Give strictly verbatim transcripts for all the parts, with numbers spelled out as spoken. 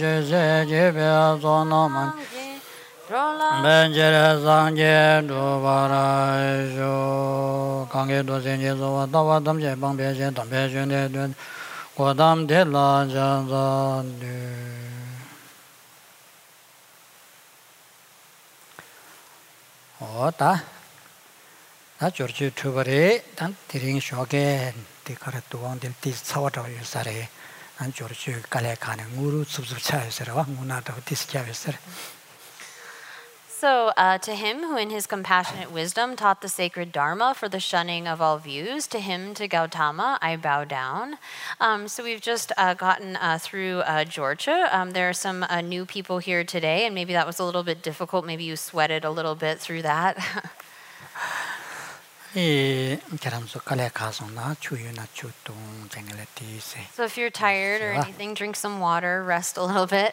je je be zo no man ben je re sang je do ba ra jo kang ge do zen je zo wa da wa dam je bang be je dam be je ne de ko dam de la ja za de 어, 다, 다 저렇게 투버리, 단 드링 쇼게, 디카라 두원들 디 사와도 요사래, 난 저렇게 갈래 가는 우루 숲숲 차에서라, 문화도 디스캬에서. So, uh, to him who in his compassionate wisdom taught the sacred Dharma for the shunning of all views, to him, to Gautama, I bow down. Um, so we've just uh, gotten uh, through uh, Georgia. Um, there are some uh, new people here today, and maybe that was a little bit difficult. Maybe you sweated a little bit through that. So if you're tired or anything, drink some water, rest a little bit.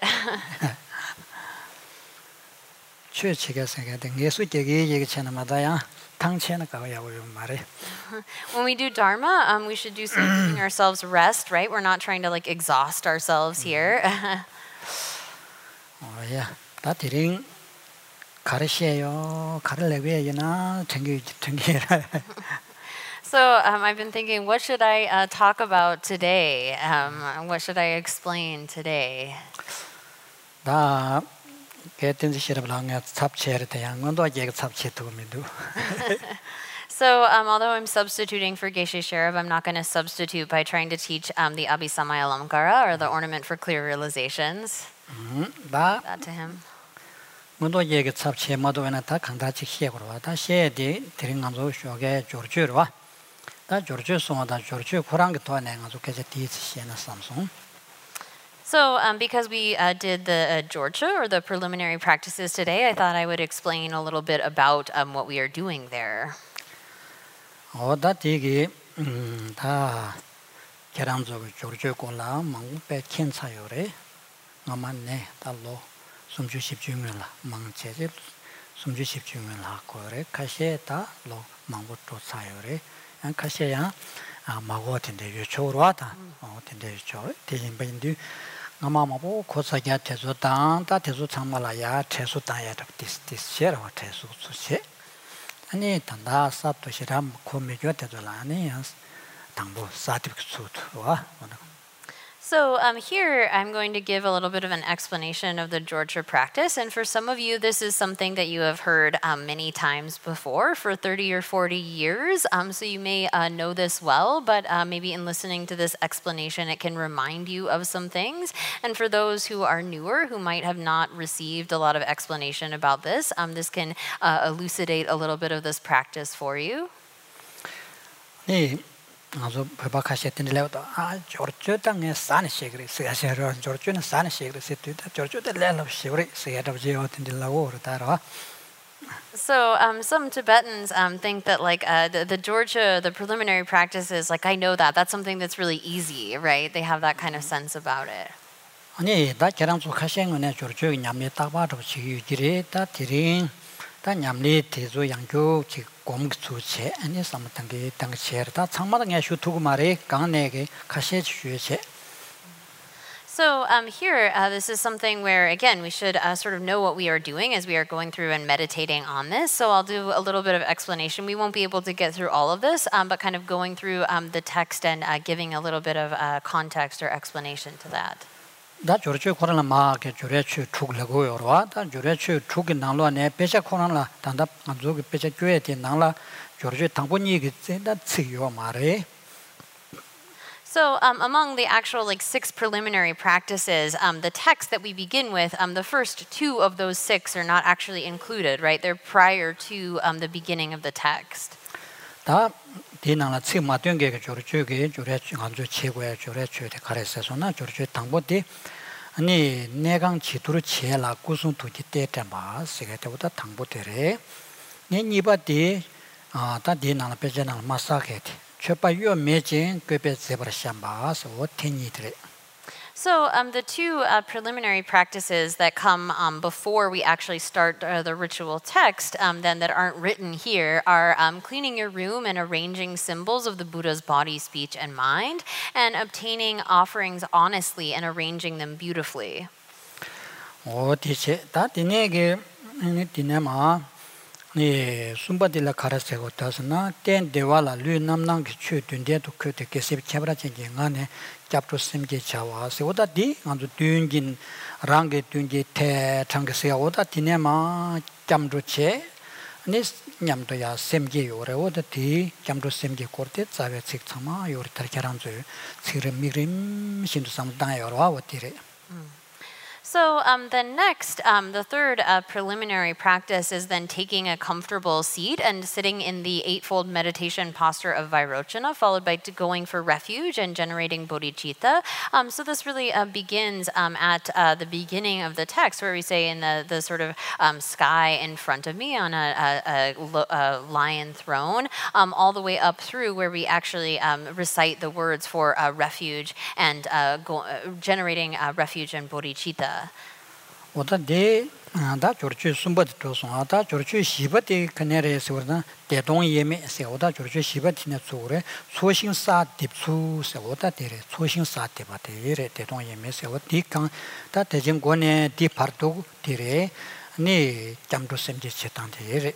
When we do Dharma, um, we should do so giving ourselves rest, right? We're not trying to like exhaust ourselves here. Oh yeah, that 드링 가르시에요. 가르래고요나 챙겨 챙겨. So um, I've been thinking, what should I uh, talk about today? Um, what should I explain today? 나 개뜬지 싫어블랑에 잡채를 대한 건도 얘기 잡채 두고미도. So um, although I'm substituting for Geshe Sherab, I'm not going to substitute by trying to teach um, the Abhisamaya Alamkara or the ornament for clear realizations. 나 That to him. 문도 얘기 잡채 모두 왜나 다 강다치 시에고로 와다 시에디 드링감소 쇼게 조르주로 와. 다 조르주 송하다 조르주 고랑게 도안에 가서 계제 디스 시에나 삼송. So um, because we uh, did the uh, Georgia or the preliminary practices today, I thought I would explain a little bit about um, what we are doing there. 어, 다 되게 음, 다 계란족을 조르주고라 망배 캔사요래. 나만네 달로 숨주십 중을라 망체제 숨주십 중을라 거래 카시에다 로 망부터 사요래. 안 카시야 아 마고한테 요초로 왔다. 어, 근데 저 대인배인데 나마마보 고사기야 태소당 다 태소 참말아야 태소당야 디스디스셔 태소 수시 아니 단다 사토시람 코미교 태도라니 당부 사티픽수와 So um, here I'm going to give a little bit of an explanation of the Georgia practice. And for some of you, this is something that you have heard um, many times before for thirty or forty years. Um, so you may uh, know this well, but uh, maybe in listening to this explanation, it can remind you of some things. And for those who are newer, who might have not received a lot of explanation about this, um, this can uh, elucidate a little bit of this practice for you. 네. 아주 배박하셨더니 레오도 아 조르주 땅에 산에 시그리 세셔로 조르주는 산에 시그리 세트다 조르주도 레로 시그리 세야도 지어든지 라고 그러다라. So um, some Tibetans um, think that like uh, the, the Georgia, the preliminary practices, like I know that, that's something that's really easy, right? They have that kind of sense about it. 아니 다 계란족 하신 거네 조르주 냠리 따바도 지유지리 다 드링 다 냠리 대조 양교 지 공수체 아니 삼탄게 당시에다 창마당에 슈투고 말에 강내게 가시 주체. So um, here, uh, this is something where, again, we should uh, sort of know what we are doing as we are going through and meditating on this. So I'll do a little bit of explanation. We won't be able to get through all of this, um, but kind of going through um, the text and uh, giving a little bit of uh, context or explanation to that. 다 조르주 코로나 마게 조르주 죽려고 요와 다 조르주 죽이 나로네 배자 코로나 단답 안족이 배자 교회 된 나라 조르주 당분이 그다 치요 말에. So um, among the actual like six preliminary practices, um, the text that we begin with, um, the first two of those six are not actually included, right? They're prior to um, the beginning of the text. 다 디나라 치마 된게 조르주게 조르주 안조 최고의 조르주에 가르쳐서나 조르주 당보디 아니 내강 지도로 지혜라 구순 두지 때때마 세게때보다 당보되래 네 니바디 아다 디나라 배제나 마사게티 최바요 매진 그베 제버샤마서 오테니드레. So um, the two uh, preliminary practices that come um, before we actually start uh, the ritual text, um, then that aren't written here, are um, cleaning your room and arranging symbols of the Buddha's body, speech, and mind, and obtaining offerings honestly and arranging them beautifully. 어 디체 다 디네게 니 디네마 네 숨바딜라 카라세고 다스나 땐 데왈라 류남낭 기추 든데도 그때 계세 캐브라체게 안에 잡도 심게 자와세 오다 디 안도 든긴 랑게 든게 테 창게세 오다 디네마 잠도체 니 냠도야 셈게 요래 오다 디 잠도 셈게 코르테 자베 책참아 요리 타르케란즈 지름 미림 신도 삼당 요와 오티레 So um, then next, um, the third uh, preliminary practice is then taking a comfortable seat and sitting in the eightfold meditation posture of Vairochana, followed by going for refuge and generating bodhicitta. Um, so this really uh, begins um, at uh, the beginning of the text, where we say in the, the sort of um, sky in front of me on a, a, a, a lion throne, um, all the way up through where we actually um, recite the words for uh, refuge and uh, go, uh, generating uh, refuge and bodhicitta. 오다 데 다 저르치 숨바디 도송하다 저르치 시바디 그네레서나 대동 예메 세오다 저르치 시바티네 소레 소신사 딥수 세오다 데레 소신사 데바데레 대동 예메 세오 디강 다 대진권에 디파르도 데레 니 잠도 셈지 체탄데레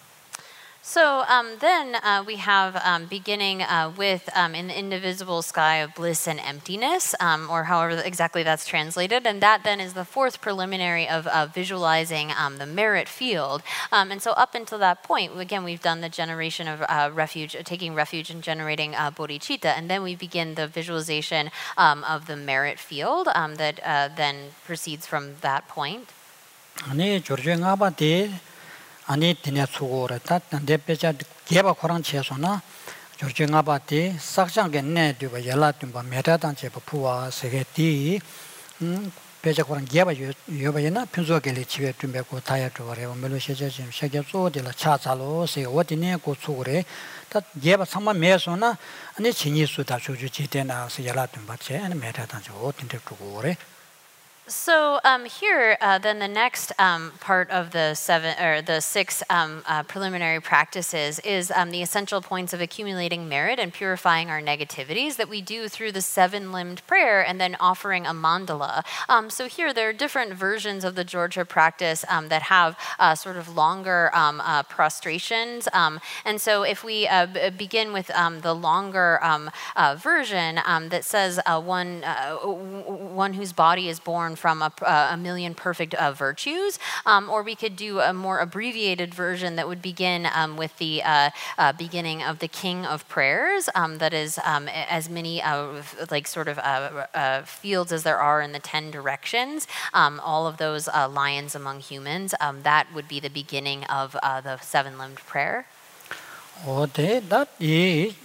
So um, then uh, we have um, beginning uh, with um, in the indivisible sky of bliss and emptiness, um, or however exactly that's translated, and that then is the fourth preliminary of uh, visualizing um, the merit field. Um, and so up until that point, again, we've done the generation of uh, refuge, taking refuge and generating uh, bodhicitta, and then we begin the visualization um, of the merit field um, that uh, then proceeds from that point. 아니 조르쟁아바데 아니 디냐 추고르다 단데페자 개바 코랑체소나 조르쟁아바데 삭장겐네 뒤바 열라tum바 메타단체 부와 세게티 음 베자 코랑 개바 여바이나 편조게리 집에 tum베고 다야도레 멜로시제짐 샤게소데라 차자로 세 어디네 고추고레 다 개바 상마 메소나 아니 진이수다 조주 지데나 열라tum바체 아니 메타단체 어딘데 두고레 So um, here, uh, then the next um, part of the seven or the six um, uh, preliminary practices is um, the essential points of accumulating merit and purifying our negativities that we do through the seven-limbed prayer and then offering a mandala. Um, so here, there are different versions of the Georgia practice um, that have uh, sort of longer um, uh, prostrations. Um, and so if we uh, b- begin with um, the longer um, uh, version um, that says uh, one uh, one whose body is born from a, a million perfect uh, virtues, um, or we could do a more abbreviated version that would begin um, with the uh, uh, beginning of the King of Prayers, um, that is um, as many uh, like sort of uh, uh, fields as there are in the ten directions, um, all of those uh, lions among humans, um, that would be the beginning of uh, the seven-limbed prayer. Oh, that is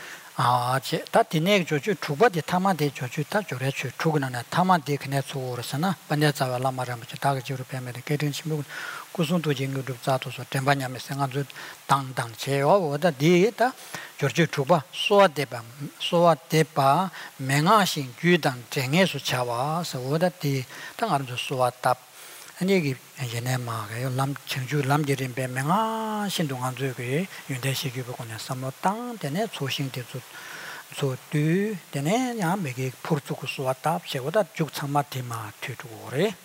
아, 제 다디네 조주 두바디 타마데 조주 다 조레추 두그나나 타마데 그네 소르스나 반야자와 라마라마치 다가지로 빼면 게든 신부 구순도 징구도 자도서 템바냐메 생각도 당당 제어보다 디에다 조주 두바 소아데바 소아데바 맹아신 규당 쟁에서 차와서 오다디 당아르도 소아답 아니기 얘네마가요 람 청주 람제린 배명아 신동안 저기 윤대식이 보고는 삼로땅 되네 소싱대도 소뚜 되네 야 매게 포르투구스 왔다 제보다 죽창마티마 뒤두고래.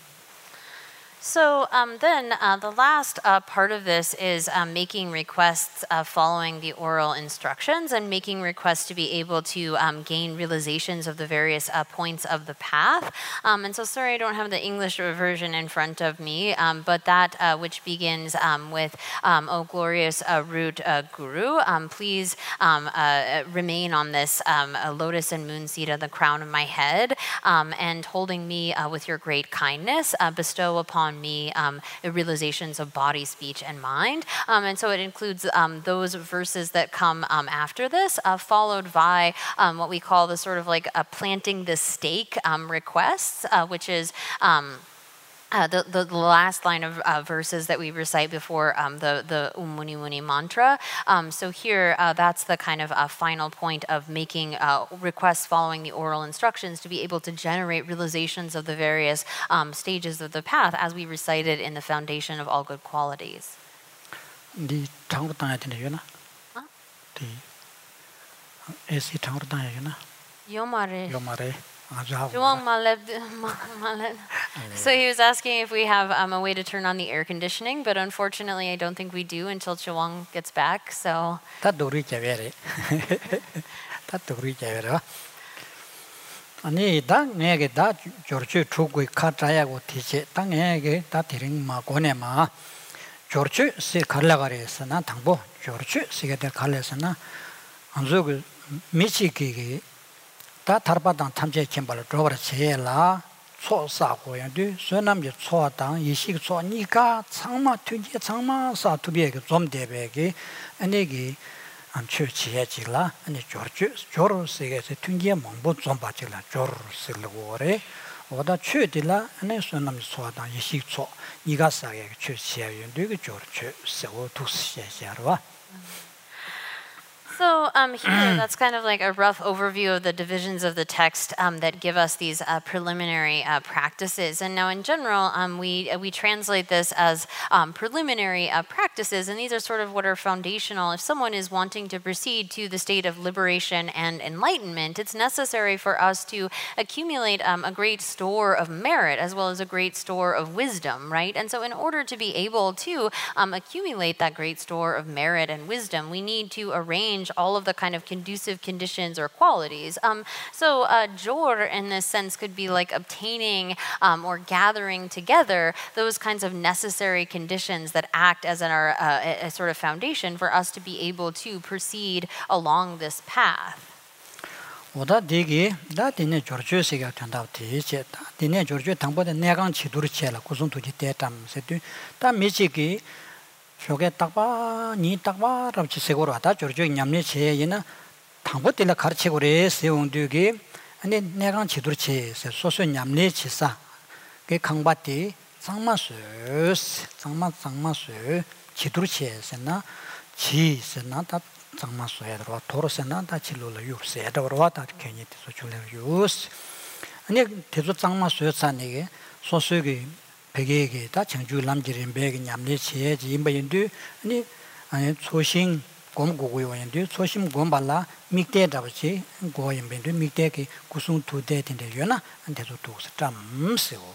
So um, then uh, the last uh, part of this is um, making requests uh, following the oral instructions and making requests to be able to um, gain realizations of the various uh, points of the path. Um, and so sorry I don't have the English version in front of me, um, but that uh, which begins um, with, um, O glorious uh, root uh, Guru, um, please um, uh, remain on this um, lotus and moon seat at the crown of my head, um, and holding me uh, with your great kindness, uh, bestow upon me um, realizations of body, speech, and mind. Um, and so it includes um, those verses that come um, after this, uh, followed by um, what we call the sort of like uh, planting the stake um, requests, uh, which is um, Uh, the, the the last line of uh, verses that we recite before um, the the Om Muni Muni mantra. Um, so here, uh, that's the kind of uh, final point of making uh, requests following the oral instructions to be able to generate realizations of the various um, stages of the path, as we recited in the foundation of all good qualities. 네 장으로 당해야 되나? 네. 에시 장으로 당해야 되나? 요마레. 요마레. Juwang maleb maleb. So he was asking if we have um, a way to turn on the air conditioning, but unfortunately I don't think we do until Juwang gets back. So 다 도리 제베레. 다 도리 제베라. 아니 당에게 다 조르치 추고 카타야고 티체 당에게 다 데링 마 고네마 조르치 세 갈라가레스나 당보 조르치 세게 될 갈레스나 안저그 미치기기 다 다르바당 탐제 캠발 드로버 제라 초사고야디 선남지 초당 이식 초니까 창마 튀기 창마 사투비에게 좀 대베기 아니기 안 추치해지라 아니 조르주 조르스에게 튕기에 몽보 좀 받지라 조르스르고래 오다 추디라 아니 선남 소다 이식초 니가 사게 추치해요 되게 조르주 세고 두시야샤와. So um, here, that's kind of like a rough overview of the divisions of the text um, that give us these uh, preliminary uh, practices. And now, in general, um, we we translate this as um, preliminary uh, practices, and these are sort of what are foundational. If someone is wanting to proceed to the state of liberation and enlightenment, it's necessary for us to accumulate um, a great store of merit as well as a great store of wisdom, right? And so, in order to be able to um, accumulate that great store of merit and wisdom, we need to arrange all of the kind of conducive conditions or qualities. Um, so uh, jor in this sense could be like obtaining um, or gathering together those kinds of necessary conditions that act as an, our, uh, a, a sort of foundation for us to be able to proceed along this path. 오다 되게 다 되네 조르주스가 된다 되제 되네 조르주 당보다 내강 지도를 채라 고선 도지 때담 세도 다 미지기 저게 딱봐 니 딱봐 rab지 세고로 하다 저저 냠네 제에나 당보텔라 가르치고래 세용되게 아니 내가 지도를 채서 소소 냠네 치사 그 강바티 장마스 장마 장마스 지도를 채서나 지서나 다 장마스에 들어 도로서나 다 진로를 육세에 들어와다 괜히 또 줄려 유스 아니 대조 장마스에 산에게 소소기 베게게 다 청주 남지린 베게 냠네 치에지 임바인도 아니 아니 초신 곰고고요인도 초심 곰발라 믹대 잡지 고임벤도 믹대게 구순 두대된데 요나 안데도 도스 땀세고.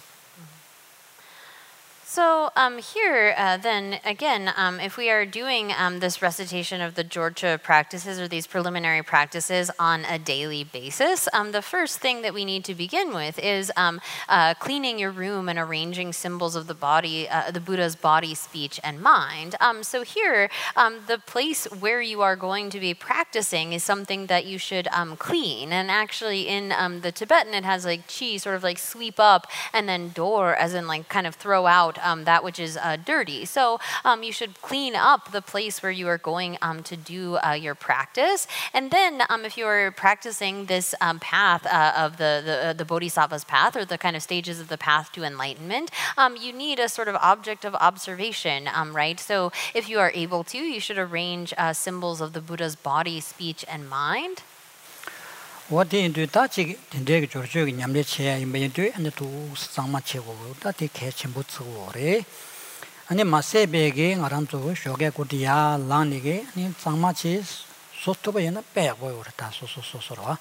So um, here, uh, then again, um, if we are doing um, this recitation of the Jorcha practices or these preliminary practices on a daily basis, um, the first thing that we need to begin with is um, uh, cleaning your room and arranging symbols of the body, uh, the Buddha's body, speech, and mind. Um, so here, um, the place where you are going to be practicing is something that you should um, clean. And actually, in um, the Tibetan, it has like chi, sort of like sweep up, and then door, as in like kind of throw out. Um, that which is uh, dirty. So um, you should clean up the place where you are going um, to do uh, your practice. And then um, if you are practicing this um, path uh, of the, the, uh, the Bodhisattva's path, or the kind of stages of the path to enlightenment, um, you need a sort of object of observation, um, right? So if you are able to, you should arrange uh, symbols of the Buddha's body, speech, and mind. 어디인도 다지 된대게 조르주기 냠레체 임베인도 안도 상마체고 다티 개침부츠고래 아니 마세베게 아람조 쇼게 고디야 란니게 아니 상마치 소토베나 빼고요다 소소소소로.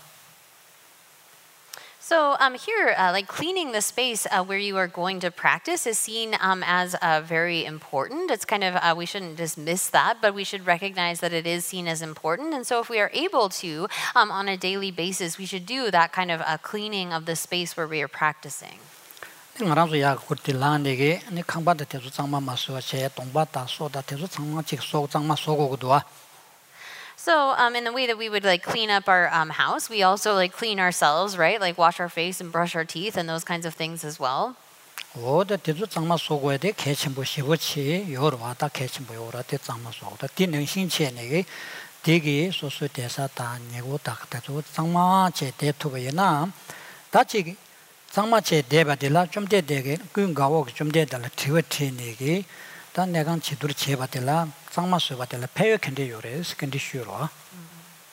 So um, here, uh, like cleaning the space uh, where you are going to practice is seen um, as uh, very important. It's kind of, uh, we shouldn't dismiss that, but we should recognize that it is seen as important. And so if we are able to, um, on a daily basis, we should do that kind of uh, cleaning of the space where we are practicing. ngarazo ya kurtilande ne khambada tezu changma maso che tongbata soda tezu changma chik so changma sogogodo. So um, in the way that we would like clean up our um, house, we also like clean ourselves, right? Like wash our face and brush our teeth and those kinds of things as well. 오다 대주 장마 소고에 대 개침부 시부치 요로 왔다 개침부 요라 대 장마 소다 디능신체네게 되게 소소 대사다 내고 딱다도 장마 제 대토베나 다치 장마 제 대바들라 좀 대대게 근가고 좀 대달라 티웨티네게 다 내가 지도를 제바들라 장마 소바들라 페어 컨디 요레스 컨디슈로.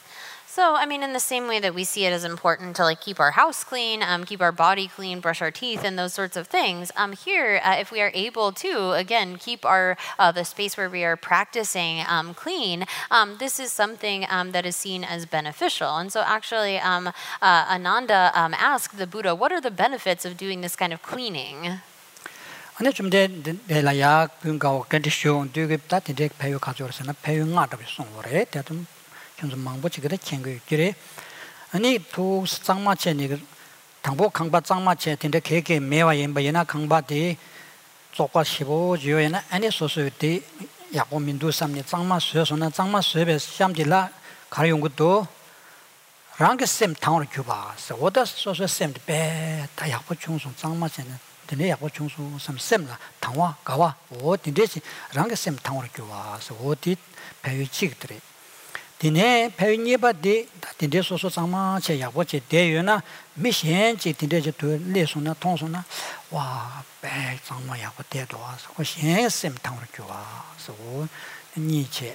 So, I mean, in the same way that we see it as important to like keep our house clean, um, keep our body clean, brush our teeth, and those sorts of things, um, here, uh, if we are able to, again, keep our uh, the space where we are practicing um, clean, um, this is something um, that is seen as beneficial. And so, actually, um, uh, Ananda um, asked the Buddha, "What are the benefits of doing this kind of cleaning?" 아니 좀 내라야 그거 컨디션 되게 따뜻하게 배우 가져서는 배우가 더 송어래 대좀 좀 망보지 그래 챙겨 그래 아니 또 장마체니 당보 강바 장마체 된데 개개 매와 연바이나 강바디 쪽과 십오 주에나 아니 소소디 야고민도 삼니 장마 수여서나 장마 수업에 샴딜라 가려운 것도 랑게 셈 타오르 규바서 오다 소소 셈데 배다 야고 중송 장마체는 되네 야고 중송 삼 셈라 당와 가와 오 딘데지 랑게 셈 타오르 규바서 오디 배우치들이 디네 배우니바디 딘데 소소 장마체 야고체 대유나 미신지 딘데지 도 레소나 통소나 와 배 장마 야고 대도 와서 고신 셈 타오르 규바서 니체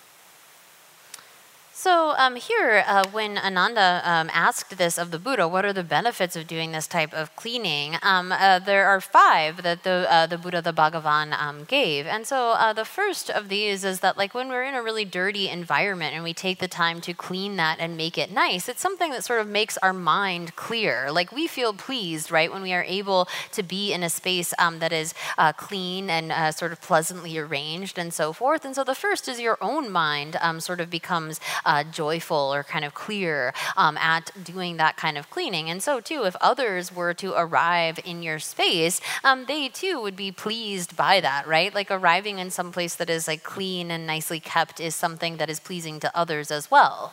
So um, here, uh, when Ananda um, asked this of the Buddha, what are the benefits of doing this type of cleaning? Um, uh, there are five that the uh, the Buddha, the Bhagavan, um, gave. And so uh, the first of these is that like when we're in a really dirty environment and we take the time to clean that and make it nice, it's something that sort of makes our mind clear. Like we feel pleased, right, when we are able to be in a space um, that is uh, clean and uh, sort of pleasantly arranged and so forth. And so the first is your own mind um, sort of becomes Uh, joyful or kind of clear um, at doing that kind of cleaning. And so too, if others were to arrive in your space, um, they too would be pleased by that, right? Like arriving in some place that is like clean and nicely kept is something that is pleasing to others as well.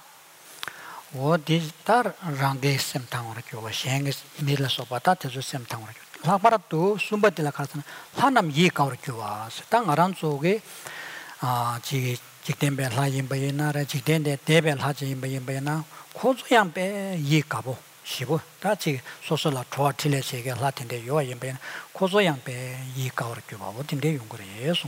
어디 달 랑게 셈탕으로 교와 생게 밀어서 받아 대주 셈탕으로 라바라도 숨바들라 가서는 하남 이가로 교와 땅 아란 쪽에 아지 직된배 라임바이나라 직된데 대배 라임바이나 고조양배 이가보 시보 다치 소소라 좋아틀레세게 라틴데 요임바이나 고조양배 이가로 교와 어딘데 용거래서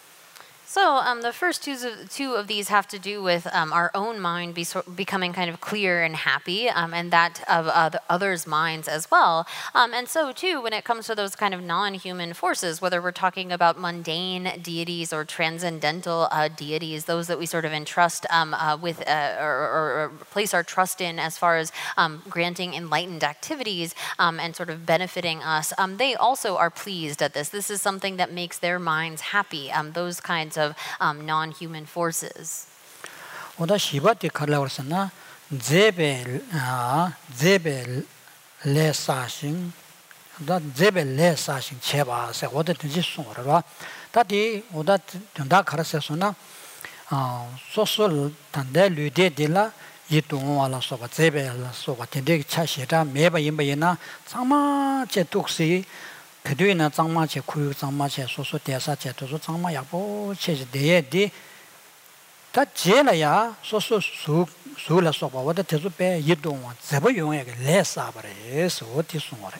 So um, the first two of, two of these have to do with um, our own mind be so, becoming kind of clear and happy, um, and that of uh, the others' minds as well. Um, and so too, when it comes to those kind of non-human forces, whether we're talking about mundane deities or transcendental uh, deities, those that we sort of entrust um, uh, with uh, or, or, or place our trust in as far as um, granting enlightened activities um, and sort of benefiting us, um, they also are pleased at this. This is something that makes their minds happy. Um, those kinds of um, non-human forces. 오다 시바티 칼라워스나 제벨 아 제벨 레사싱 다 제벨 레사싱 제바세 오다 드지 송어라 다디 오다 된다 카라세소나 아 소솔 단데 류데딜라 이동와라 소바 제벨 소바 텐데 차시다 메바 임바이나 장마 제독시 그뒤나 장마체 구유 장마체 소소 대사체 도소 장마 야보 체제 대에디 다 제라야 소소 수 수라 소바와다 대소배 이동와 제보 용에게 레사버레서 어디 숨어래.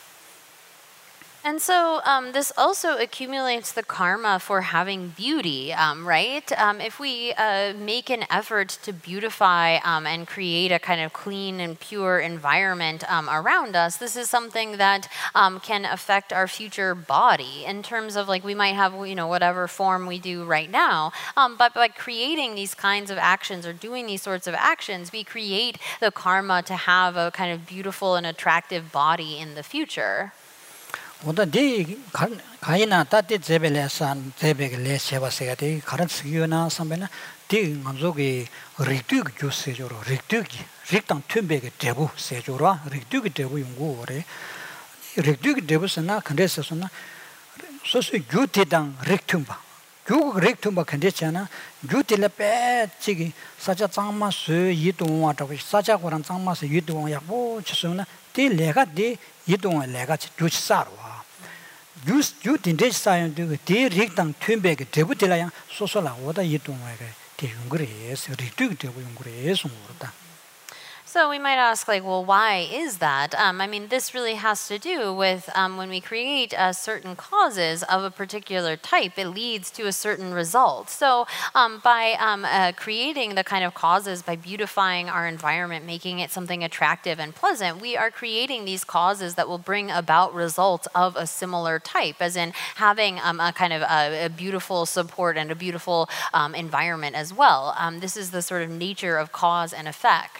And so um, this also accumulates the karma for having beauty, um, right? Um, if we uh, make an effort to beautify um, and create a kind of clean and pure environment um, around us, this is something that um, can affect our future body in terms of like we might have, you know, whatever form we do right now. Um, but by creating these kinds of actions or doing these sorts of actions, we create the karma to have a kind of beautiful and attractive body in the future. 오다 디 가이나 따티 제벨레산 제벨레 세바세가디 가른 스기나 선배나 디 만족이 리투기 교세조로 리투기 릭당 튠베게 대부 세조로 리투기 대부 연구오래 리투기 대부스나 컨데스스나 소소 규티당 릭툼바 규고 릭툼바 컨데스잖아 규티레 빼치기 사자 장마스 이동와다고 사자고랑 장마스 이동와 뭐 치수나 디 레가 디 이동와 레가 주치사로 Use you didn't decide to do 릭당 튠베게 데부텔라야 소소라 오다 이동와게 대용그레스 리투기 대용그레스 모르다. So we might ask, like, well, why is that? Um, I mean, this really has to do with um, when we create uh, certain causes of a particular type, it leads to a certain result. So um, by um, uh, creating the kind of causes, by beautifying our environment, making it something attractive and pleasant, we are creating these causes that will bring about results of a similar type, as in having um, a kind of a, a beautiful support and a beautiful um, environment as well. Um, this is the sort of nature of cause and effect.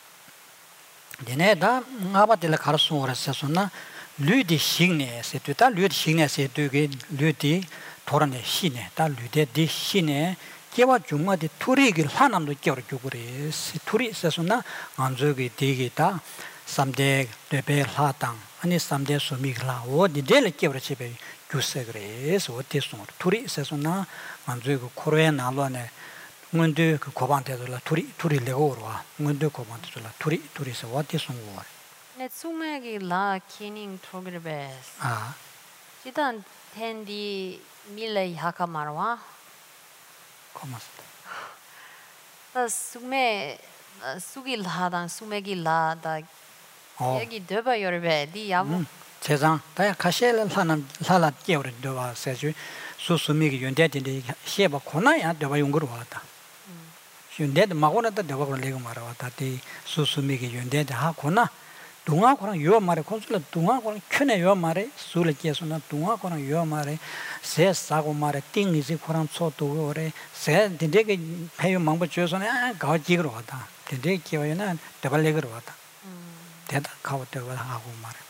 얘네다 아바들 가르쳐 오라서나 류디 식네 세트다 류디 식네 세트게 류디 도라네 시네 다 류데디 시네 개와 중마디 투리길 하남도 겨를 주고래 투리 세서나 안저기 되게다 삼대 레벨 하당 아니 삼대 수미글라 어디 될 겨를 집에 주세 그래서 어때서 투리 세서나 안저기 코로에 나로네 문도 그 고반대들라 둘이 둘이 레고로와 문도 고반대들라 둘이 둘이서 어디 송고 네 수맥이 라 키닝 토그르베스 아 지단 텐디 밀레 하카마르와 고마스 다 수메 수길 하단 수맥이 라다 여기 되바 여르베 디 야부 세상 다야 가실 하나 살아 깨우르 되와 세주 수수미기 연대된데 시에바 코나야 되바 용거로 왔다 윤대도 마고나다 되고 레고 말아왔다디 수수미기 윤대도 하고나 동화고랑 요 말에 콘솔 동화고랑 큐네 요 말에 술을 깨서나 동화고랑 요 말에 세 사고 말에 띵이지 고랑 소도 오래 세 딘데게 배우 망보 줘서나 가지기로 왔다 딘데 기어에는 대발레기로 왔다 대다 가고 되고 하고 말이다.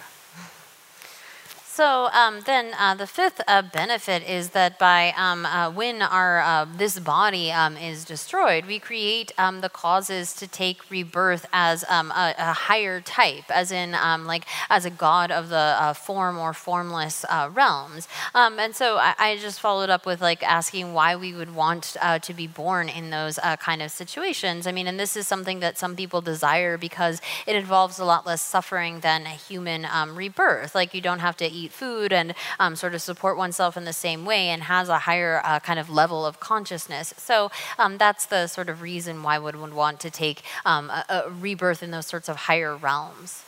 So um, then uh, the fifth uh, benefit is that by um, uh, when our uh, this body um, is destroyed, we create um, the causes to take rebirth as um, a, a higher type, as in um, like as a god of the uh, form or formless uh, realms. Um, and so I, I just followed up with like asking why we would want uh, to be born in those uh, kind of situations. I mean, and this is something that some people desire because it involves a lot less suffering than a human um, rebirth. Like you don't have to eat food and um, sort of support oneself in the same way and has a higher uh, kind of level of consciousness. So um, that's the sort of reason why one would want to take um, a, a rebirth in those sorts of higher realms.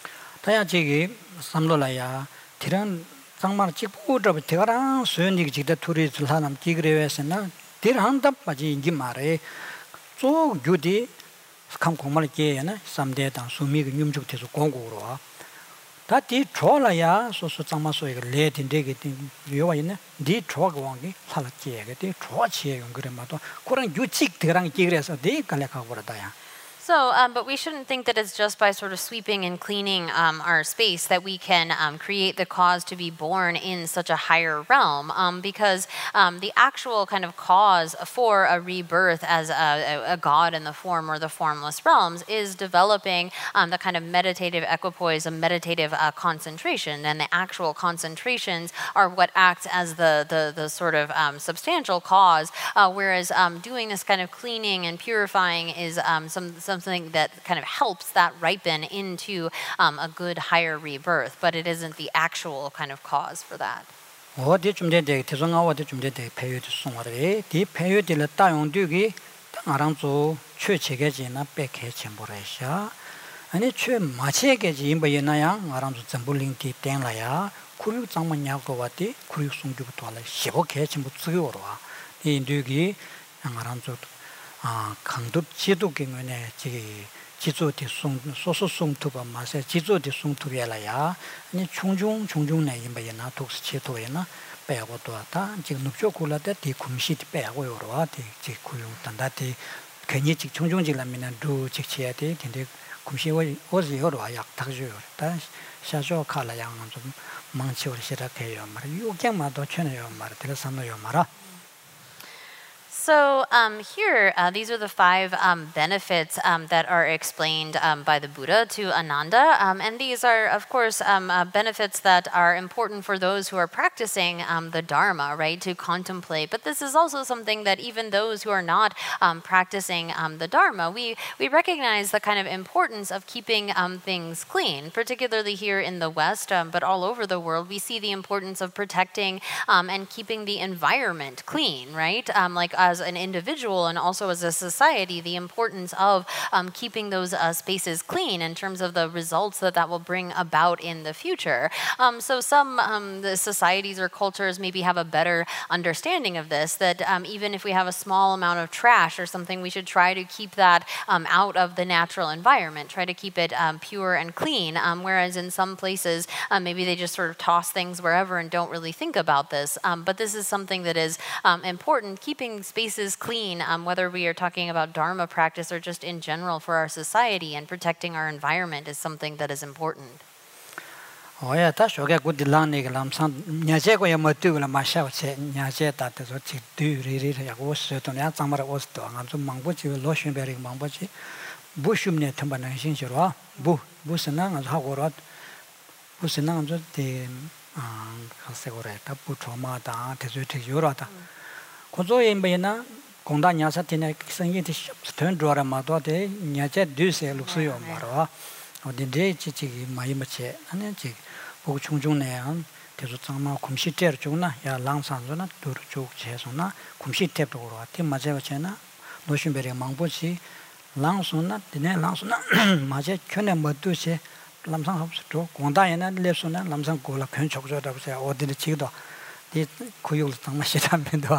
다야지기 삼로라야 티란 정말 찍고저 대가랑 수연이 지다 투리를 하남 기그레에서나 딜한다 빠지 인기 말에 쭉 주디 감공말 게나 삼대당 수미가 님죽돼서 공고로 와 다디 초라야 소소 장마소에 레딘데게 요와 있네 디 초가 왕기 살았지게 디 초치에 그래마도 그런 유칙 대랑 기그래서 디 갈래가고 그러다야. So, um, but we shouldn't think that it's just by sort of sweeping and cleaning um, our space that we can um, create the cause to be born in such a higher realm, um, because um, the actual kind of cause for a rebirth as a, a, a god in the form or the formless realms is developing um, the kind of meditative equipoise, a meditative uh, concentration, and the actual concentrations are what acts as the the, the sort of um, substantial cause, uh, whereas um, doing this kind of cleaning and purifying is um, some, some something that kind of helps that ripen into um, a good higher rebirth, but it isn't the actual kind of cause for that. 어디 좀 되게 대성아 어디 좀 되게 배우도 송어래 디 배우들 따용되기 땅아랑조 최체계지나 백해 전부래샤 아니 최 마체계지 임바이나야 아랑조 전불링티 땡라야 구류 장만냐고 왔디 구류 송주부터 알아 십오개 전부 쓰고로와 이 인두기 아랑조 아 강도 지도 경우에 지기 지조대 송 소소 송투바 마세 지조대 송투비라야 아니 총중 총중 내 임바이나 독스 제도에나 빼고도 왔다 지금 눕죠 골라대 디kum시 빼고 요로와 디 구용 단다디 괜히 직 총중질라면은 두 직치야 돼 근데 kum시 어디 요로와 약 타줘요 다 샤조 칼라양 좀 망치올 시작해요 말 요경마도 쳐내요 말 들어서요 말아. So um, here, uh, these are the five um, benefits um, that are explained um, by the Buddha to Ananda. Um, and these are, of course, um, uh, benefits that are important for those who are practicing um, the Dharma, right, to contemplate. But this is also something that even those who are not um, practicing um, the Dharma, we, we recognize the kind of importance of keeping um, things clean, particularly here in the West, um, but all over the world. We see the importance of protecting um, and keeping the environment clean, right? Um, like uh, as an individual and also as a society, the importance of um, keeping those uh, spaces clean in terms of the results that that will bring about in the future. Um, so some um, the societies or cultures maybe have a better understanding of this, that um, even if we have a small amount of trash or something, we should try to keep that um, out of the natural environment, try to keep it um, pure and clean. Um, whereas in some places, um, maybe they just sort of toss things wherever and don't really think about this. Um, but this is something that is um, important, keeping spaces clean, um, whether we are talking about Dharma practice or just in general for our society, and protecting our environment is something that is important. 오야 다쇼게 고딜랑네 람산 냐제고 야모뚜라 마샤오체 냐제 다테서 지드리리야 고스토냐 장마라 오스토 안좀 망보지 로션베리 망보지 부슈므네 텀바나 신시로 부 부스나 하고라 부스나 좀데 아 가세고레다 부초마다 대주티 요라다 고조에 임베나 공다 냐사티네 생이티 스턴 드라마도데 냐제 드세 룩스요 마로 어딘데 지지기 많이 맞체 아니 지 보고 중중네 대조 장마 곰시테르 중나 야 랑산조나 도르쪽 제소나 곰시테르로 와티 맞아버체나 노신베리 망보시 랑소나 드네 랑소나 맞아 켜네 뭐도시 람상 합스도 공다에나 lep소나 람상 고라 편적조다고 세 어디를 지도 이 고유 장마시라면도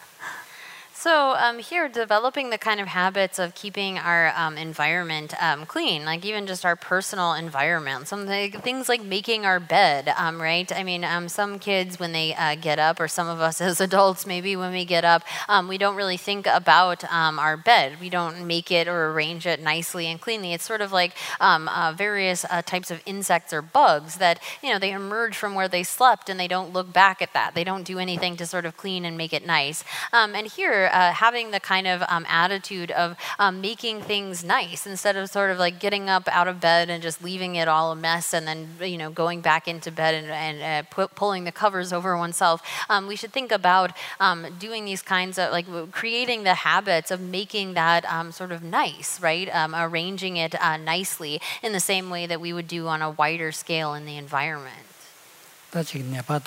So um, here, developing the kind of habits of keeping our um, environment um, clean, like even just our personal environment, some things like making our bed, um, right? I mean, um, some kids when they uh, get up, or some of us as adults, maybe when we get up, um, we don't really think about um, our bed. We don't make it or arrange it nicely and cleanly. It's sort of like um, uh, various uh, types of insects or bugs that, you know, they emerge from where they slept and they don't look back at that. They don't do anything to sort of clean and make it nice. Um, and here, Uh, having the kind of um, attitude of um, making things nice instead of sort of like getting up out of bed and just leaving it all a mess and then, you know, going back into bed and, and uh, pu- pulling the covers over oneself. Um, we should think about um, doing these kinds of like creating the habits of making that um, sort of nice, right? Um, arranging it uh, nicely in the same way that we would do on a wider scale in the environment. If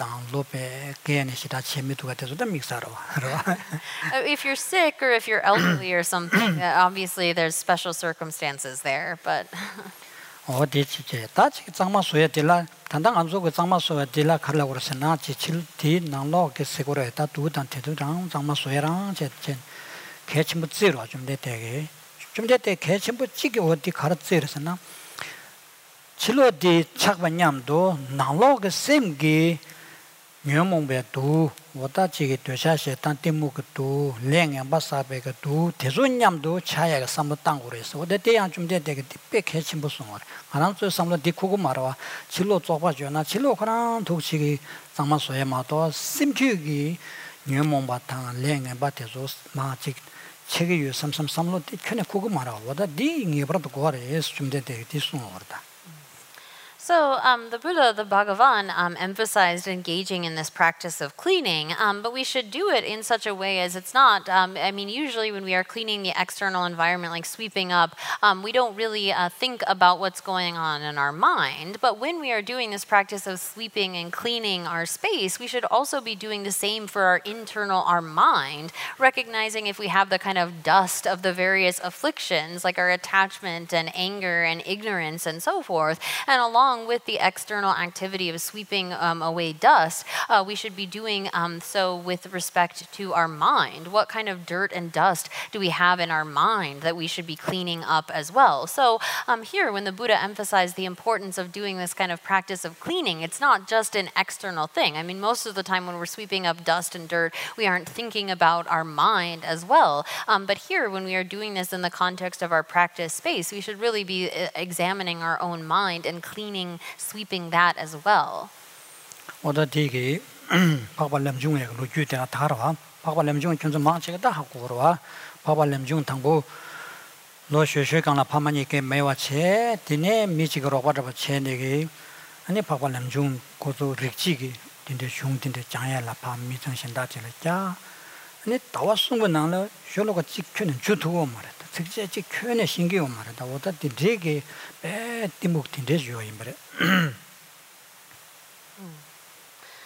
you're sick or if you're elderly or something, obviously there's special circumstances there, but 어디지제 다치 장마 소야딜라 단당 안소고 장마 소야딜라 가려고 그러시나 지칠디 나로 게세고라다 두단테도랑 장마 소야랑 제제 개침부 찌로 좀 되게 좀 되게 개침부 찌게 어디 가르치르시나 칠로디 착반냠도 나로게 셈기 녀몽베도 와다지게 되샤시 단티무크도 랭양바사베가도 대존냠도 차야가 삼도땅고래서 어데대양 좀 되게 빽해 침부송어 하나서 삼도 디쿠고 말아 칠로 쪼바줘나 칠로 그런 독식이 장마소에마도 심튀기 녀몽바탕 랭양바테서 마직 책이 삼삼삼로 디크네 쿠고 말아 와다 디잉이브라도 고아래 좀 되게 디송어다. So um, the Buddha, the Bhagavan, um, emphasized engaging in this practice of cleaning, um, but we should do it in such a way as it's not, um, I mean, usually when we are cleaning the external environment, like sweeping up, um, we don't really uh, think about what's going on in our mind. But when we are doing this practice of sweeping and cleaning our space, we should also be doing the same for our internal, our mind, recognizing if we have the kind of dust of the various afflictions, like our attachment and anger and ignorance and so forth, and along with the external activity of sweeping um, away dust, uh, we should be doing um, so with respect to our mind. What kind of dirt and dust do we have in our mind that we should be cleaning up as well? So um, here, when the Buddha emphasized the importance of doing this kind of practice of cleaning, it's not just an external thing. I mean, most of the time when we're sweeping up dust and dirt, we aren't thinking about our mind as well. Um, but here, when we are doing this in the context of our practice space, we should really be examining our own mind and cleaning, sweeping that as well. 어디게 박발렘 중에 루주대가 다뤄 박발렘 중에 좀 망치가 다 하고 그러와 박발렘 중 당보 노셔셔강나 파마니께 매와체 디네 미지그로 받아 체내게 아니 박발렘 중 고도 릭지기 딘데 중딘데 장야라 파미정신다지라자 아니 다와숭고나라 쇼로가 찍혀는 주도고 말했다. 특제 찍혀는 신기고 말했다. 어다 디게 배 띠묵딘데 줘이 말해.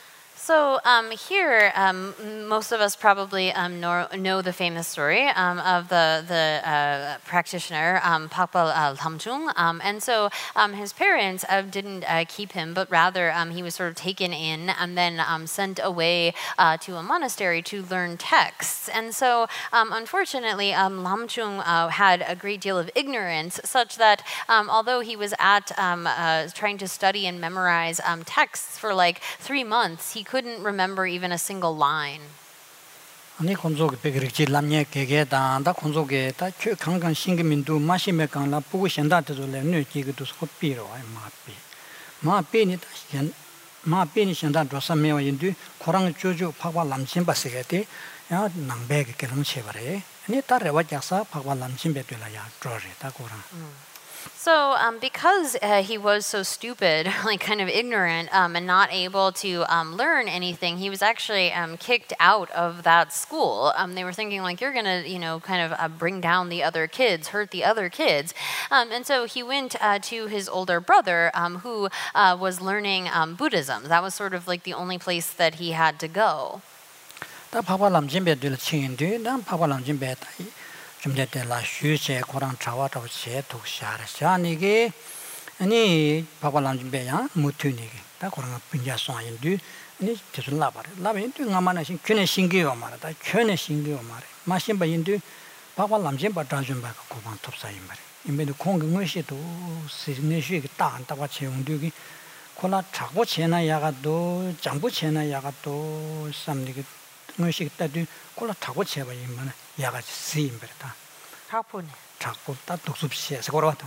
So um, here, um, most of us probably um, know, know the famous story um, of the the uh, practitioner um, Pakpal uh, Lamjung, um, and so um, his parents uh, didn't uh, keep him, but rather um, he was sort of taken in and then um, sent away uh, to a monastery to learn texts. And so, um, unfortunately, um, Lamjung uh, had a great deal of ignorance, such that um, although he was at um, uh, trying to study and memorize um, texts for like three months, he couldn't remember even a single line. 아니 콘조게 베그릭지 람nye 게게다 다 콘조게 다 강강 신기민도 마시메 강라 보고 현다도래 뇌기도 소피로 아이 마피 마피니 다시 마피니 현다 도사메와 인도 코랑 조조 파바 람신 바세게데 야 남베게 그런 쳬바레 아니 따라와 작사 파바 람신 베들라야 드로레 다 코랑 So, um, because uh, he was so stupid, like kind of ignorant, um, and not able to um, learn anything, he was actually um, kicked out of that school. Um, they were thinking like, you're gonna, you know, kind of uh, bring down the other kids, hurt the other kids, um, and so he went uh, to his older brother, um, who uh, was learning um, Buddhism. That was sort of like the only place that he had to go. 다 파바 람신 베들 친인데 난 파바 람신 베다 좀 됐다 슈제 고랑 자와도 제 독샤라 샤니게 아니 바발람진베야 무튜니게 다 고랑 분야송인데 아니 계속 라바래 라바인데 가만하신 균의 신기요 말다 균의 신기요 말에 마신바인데 바발람진 바다준바 고방 톱사인 말에 인베도 공경의시도 시내시게 다안다와 채용되기 콜라 차고 채나 야가도 장부 채나 야가도 삼리게 의식 때도 콜라 차고 채봐이면 야가지 쓰임버다. 학분. 작고 딱 독습시에서 걸어왔다.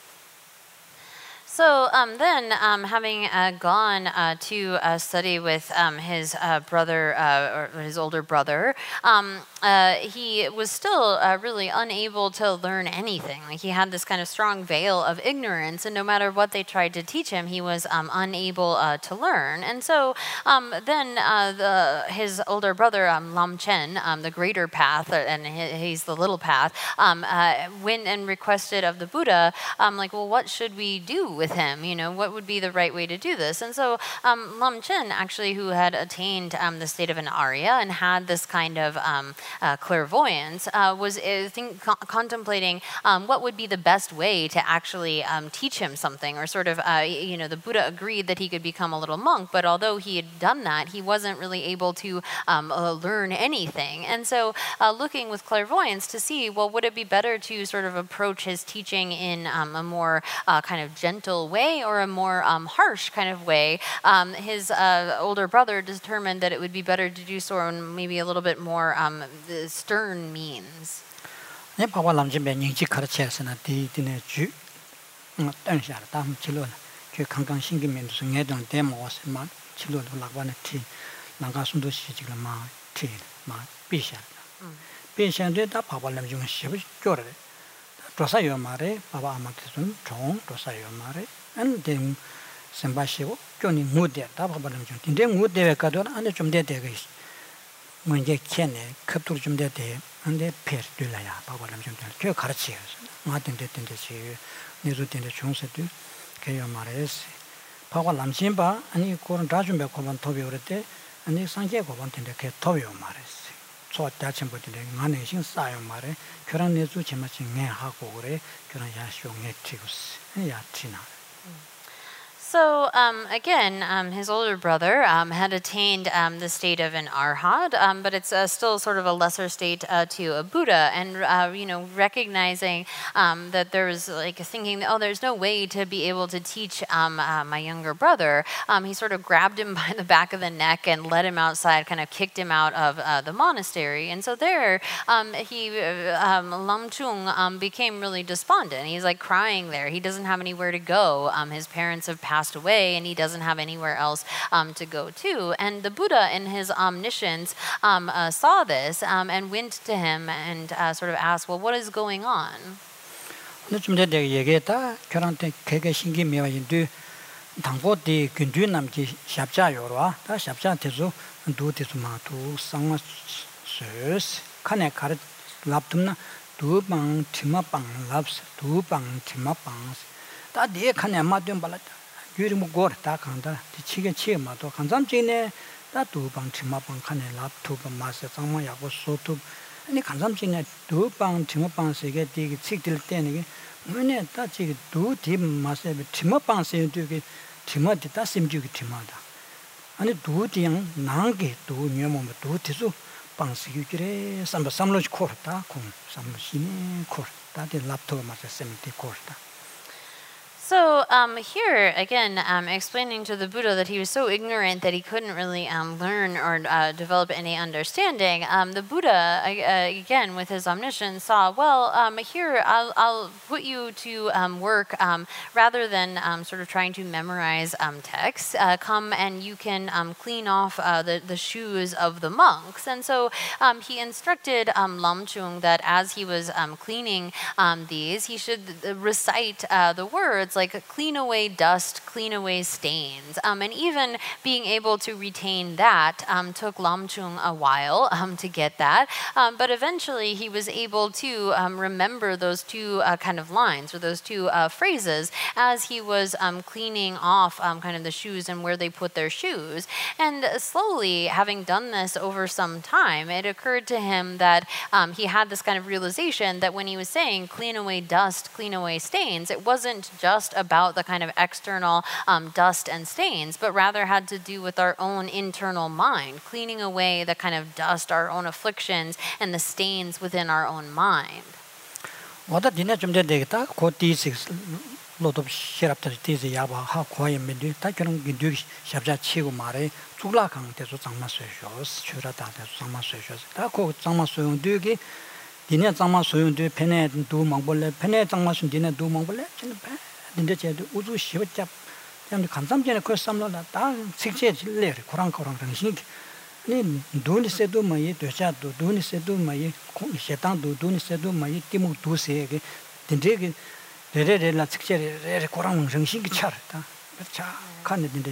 So um, then, um, having uh, gone uh, to uh, study with um, his uh, brother, uh, or his older brother, um, uh, he was still uh, really unable to learn anything. Like he had this kind of strong veil of ignorance, and no matter what they tried to teach him, he was um, unable uh, to learn. And so um, then uh, the, his older brother, um, Lam Chen, um, the greater path, and he's the little path, um, uh, went and requested of the Buddha, um, like, well, what should we do with him? You know, what would be the right way to do this? And so um, Lam Chen, actually, who had attained um, the state of an Arya and had this kind of um, uh, clairvoyance, uh, was uh, think, co- contemplating um, what would be the best way to actually um, teach him something, or sort of, uh, you know, the Buddha agreed that he could become a little monk, but although he had done that, he wasn't really able to um, uh, learn anything. And so uh, looking with clairvoyance to see, well, would it be better to sort of approach his teaching in um, a more uh, kind of gentle way or a more um, harsh kind of way, um, his uh, older brother determined that it would be better to do so in maybe a little bit more um, stern means. 네, 바바 남진배 닝지 가르쳐서나 디디네 주 땅샤라 다음 치료는 그 강강 신기면서 내던 데모스만 치료를 나가는 티 나가순도 시지가 마티마 비샤 비샤데 다 바바 남중 시비 쪼래 도사요 말에 바바 아마트슨 종 도사요 말에 안데 semba시고 쫀이 무대 다 바바 남중 근데 무대에 가도 안에 좀 대대가 있어 문제 캔에 급도로 좀 대대 안데 페르들라야 바바 남중 그 가르치요 마든 됐든지 내도 된데 중세도 개요 말에스 바바 남신바 아니 그런 다 준비 고만 도비 그랬대 아니 상계 고만 된데 그 도비요 말에스 저 다침부터는 만에 신 쌓여 말에 그런 내주 제마치 내 하고 그래 그런 야쇼에 티구스 야티나. So um, again, um, his older brother um, had attained um, the state of an arhat, um, but it's uh, still sort of a lesser state uh, to a Buddha. And uh, you know, recognizing um, that there was like thinking, oh, there's no way to be able to teach um, uh, my younger brother. Um, he sort of grabbed him by the back of the neck and led him outside, kind of kicked him out of uh, the monastery. And so there, um, he uh, um, Lam Chung um, became really despondent. He's like crying there. He doesn't have anywhere to go. Um, his parents have passed away and he doesn't have anywhere else um, to go to. And the Buddha in his omniscience um, uh, saw this um, and went to him and uh, sort of asked, well, what is going on? 좀 전에 얘기했다. 결혼때 개개 신기 미와인도 당보디 근주 남지 샵자요로와 다 샵자한테서 두티서 마투 상마 스스 칸에 가르 랍tum나 두방 티마방 랍스 두방 티마방 다 뒤에 칸에 마든 발랐다. 유리 뭐 고르다 간다. 지치게 치마도 간잠지네 다 두방 치마방 칸에 랍투브 마세 장마 야고 소투 아니 간삼진에 두방 치마방 세게 되게 책들 때는 게 뭐네 다 지금 두디 마세 치마방 세게 되게 치마디 다 심주기 치마다 아니 두디양 나게 두 녀몸 두디수 방식이래 삼바 삼로지 코르다 공 삼시네 코르다 데 랍토 마세 세미티 코르다. So um, here again, um, explaining to the Buddha that he was so ignorant that he couldn't really um, learn or uh, develop any understanding. Um, the Buddha uh, again, with his omniscience, saw well. Um, here, I'll, I'll put you to um, work um, rather than um, sort of trying to memorize um, texts. Uh, come and you can um, clean off uh, the the shoes of the monks. And so um, he instructed um, Lam Chung that as he was um, cleaning um, these, he should recite uh, the words like clean away dust, clean away stains. Um, and even being able to retain that um, took Lam Chung a while um, to get that. Um, but eventually he was able to um, remember those two uh, kind of lines or those two uh, phrases as he was um, cleaning off um, kind of the shoes and where they put their shoes. And slowly, having done this over some time, it occurred to him that um, he had this kind of realization that when he was saying clean away dust, clean away stains, it wasn't just about the kind of external um, dust and stains, but rather had to do with our own internal mind, cleaning away the kind of dust, our own afflictions, and the stains within our own mind. 뭐다 디네 좀 되겠다. 고디식 로도 시랍들 디지 야바 하 고에 메디 다 그런 게 뒤 샵자 치고 말에 줄라 강대서 장마 쇠쇼 슈라다 대서 장마 쇠쇼 다고 장마 소용 뒤게 디네 장마 소용 뒤 페네 두 망벌레 페네 장마 순 디네 두 망벌레 진짜 근데 제도 우주 시업잡 그냥 감삼전에 그 삼로다 다 식체 질레 고랑고랑 정신 네 돈이 세도 마이 되자도 돈이 세도 마이 공시당도 돈이 세도 마이 티모 두세게 근데게 레레레라 식체레 고랑 정신이 차르다 자 칸데 근데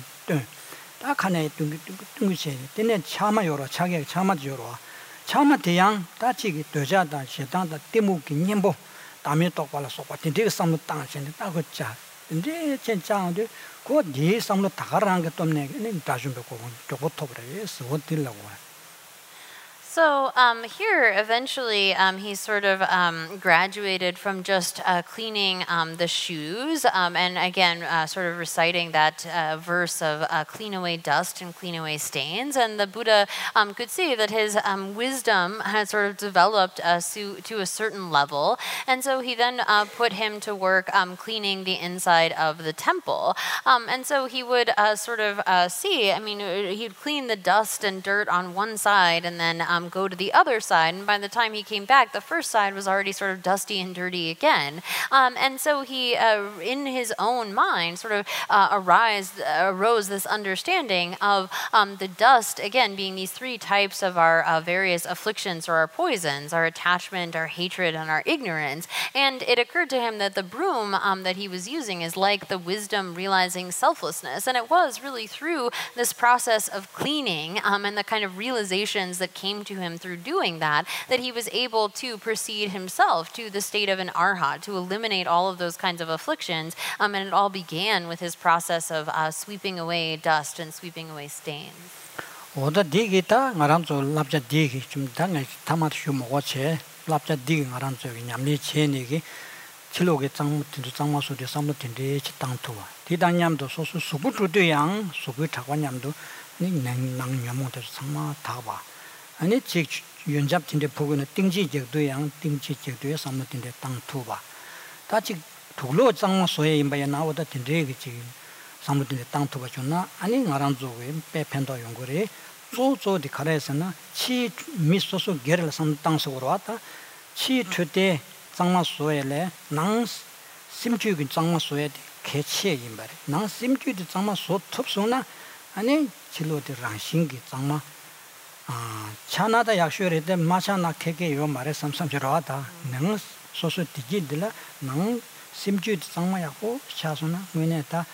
딱 칸에 둥 둥둥이세 되네 차마 요로 차게 차마 요로 차마 대양 다치기 되자다 시당다 티모기 님보 다음에 똑바로 쏘고 되게 삼로 땅신데 딱 그자 근데 진짜인데 그네 삼로 다가라는 게 때문에 다 준비하고 저것도 그래서 어디라고. So um, here, eventually, um, he sort of um, graduated from just uh, cleaning um, the shoes um, and, again, uh, sort of reciting that uh, verse of uh, clean away dust and clean away stains. And the Buddha um, could see that his um, wisdom had sort of developed uh, to, to a certain level. And so he then uh, put him to work um, cleaning the inside of the temple. Um, and so he would uh, sort of uh, see, I mean, he'd clean the dust and dirt on one side and then um, go to the other side, and by the time he came back, the first side was already sort of dusty and dirty again. Um, and so he, uh, in his own mind, sort of uh, arise, uh, arose this understanding of um, the dust, again, being these three types of our uh, various afflictions or our poisons, our attachment, our hatred, and our ignorance. And it occurred to him that the broom um, that he was using is like the wisdom realizing selflessness. And it was really through this process of cleaning um, and the kind of realizations that came to him through doing that, that he was able to proceed himself to the state of an arhat, to eliminate all of those kinds of afflictions. Um, and it all began with his process of uh, sweeping away dust and sweeping away stains. 오다 디기다 ngaranzo lapja digi 좀 당에 타마트 쇼모고체 lapja digi ngaranzo 냠리 체니기 칠로게 장무틴도 장마소데 삼무틴데 치땅토와 디당냠도 소수 수부주도양 수부 타관냠도 닝낭낭냠모도 상마 다바 아니 즉 연잡진데 보고는 띵지적도양 띵지적도에 삼무틴데 땅토바 다직 돌로 장마소에 임바에 나오다 틴데 그지 삼무틴데 땅토바 존나 아니 ngaranzo게 빼펜도 연구래 조조디 가래서나 치 미소소 게를 삼 땅속으로 왔다 치 최대 장마소에래 낭 심주긴 장마소에 개치에 임바래 낭 심주디 장마소 톱소나 아니 질로디 랑신기 장마 아 차나다 약쇼레데 마차나 케게 요 말에 삼삼지로 왔다 낭 소소 디지들라 낭 심주디 장마야고 차소나 왜네다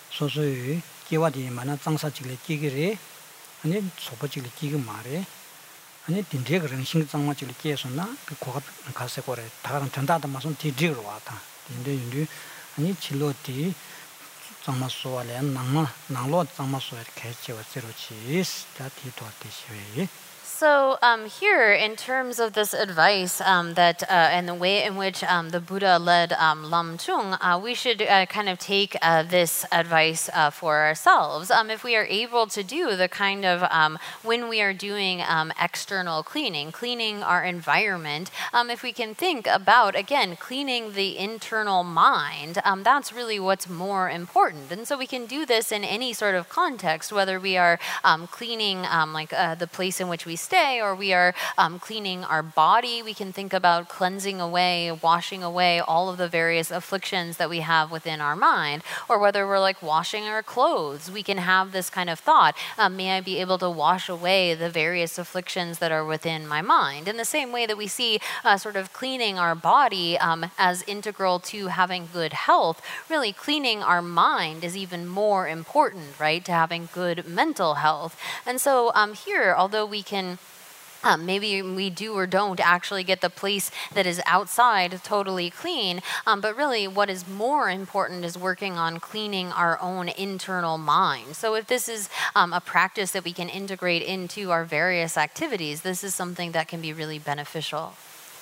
소소의 기와디 만나 장사직을 끼기래 아니 소버직을 끼기 말에 아니 딘데 그런 신장마직을 끼에서나 그 고가 가세 거래 다른 전다다 마선 디디로 왔다 딘데 인디 아니 질로디 장마 소알에 낭마 낭로 장마 소에 개체와 제로치 다티도 되시위. So um, here, in terms of this advice um, that uh, and the way in which um, the Buddha led um, Lam Chung, uh, we should uh, kind of take uh, this advice uh, for ourselves. Um, if we are able to do the kind of um, when we are doing um, external cleaning, cleaning our environment, um, if we can think about again cleaning the internal mind, um, that's really what's more important. And so we can do this in any sort of context, whether we are um, cleaning um, like uh, the place in which we stay, or we are um, cleaning our body. We can think about cleansing away, washing away all of the various afflictions that we have within our mind, or whether we're like washing our clothes. We can have this kind of thought, um, may I be able to wash away the various afflictions that are within my mind? In the same way that we see uh, sort of cleaning our body um, as integral to having good health, really cleaning our mind is even more important, right, to having good mental health. And so um, here, although we can Um, maybe we do or don't actually get the place that is outside totally clean, um, but really what is more important is working on cleaning our own internal mind. So if this is um, a practice that we can integrate into our various activities, this is something that can be really beneficial.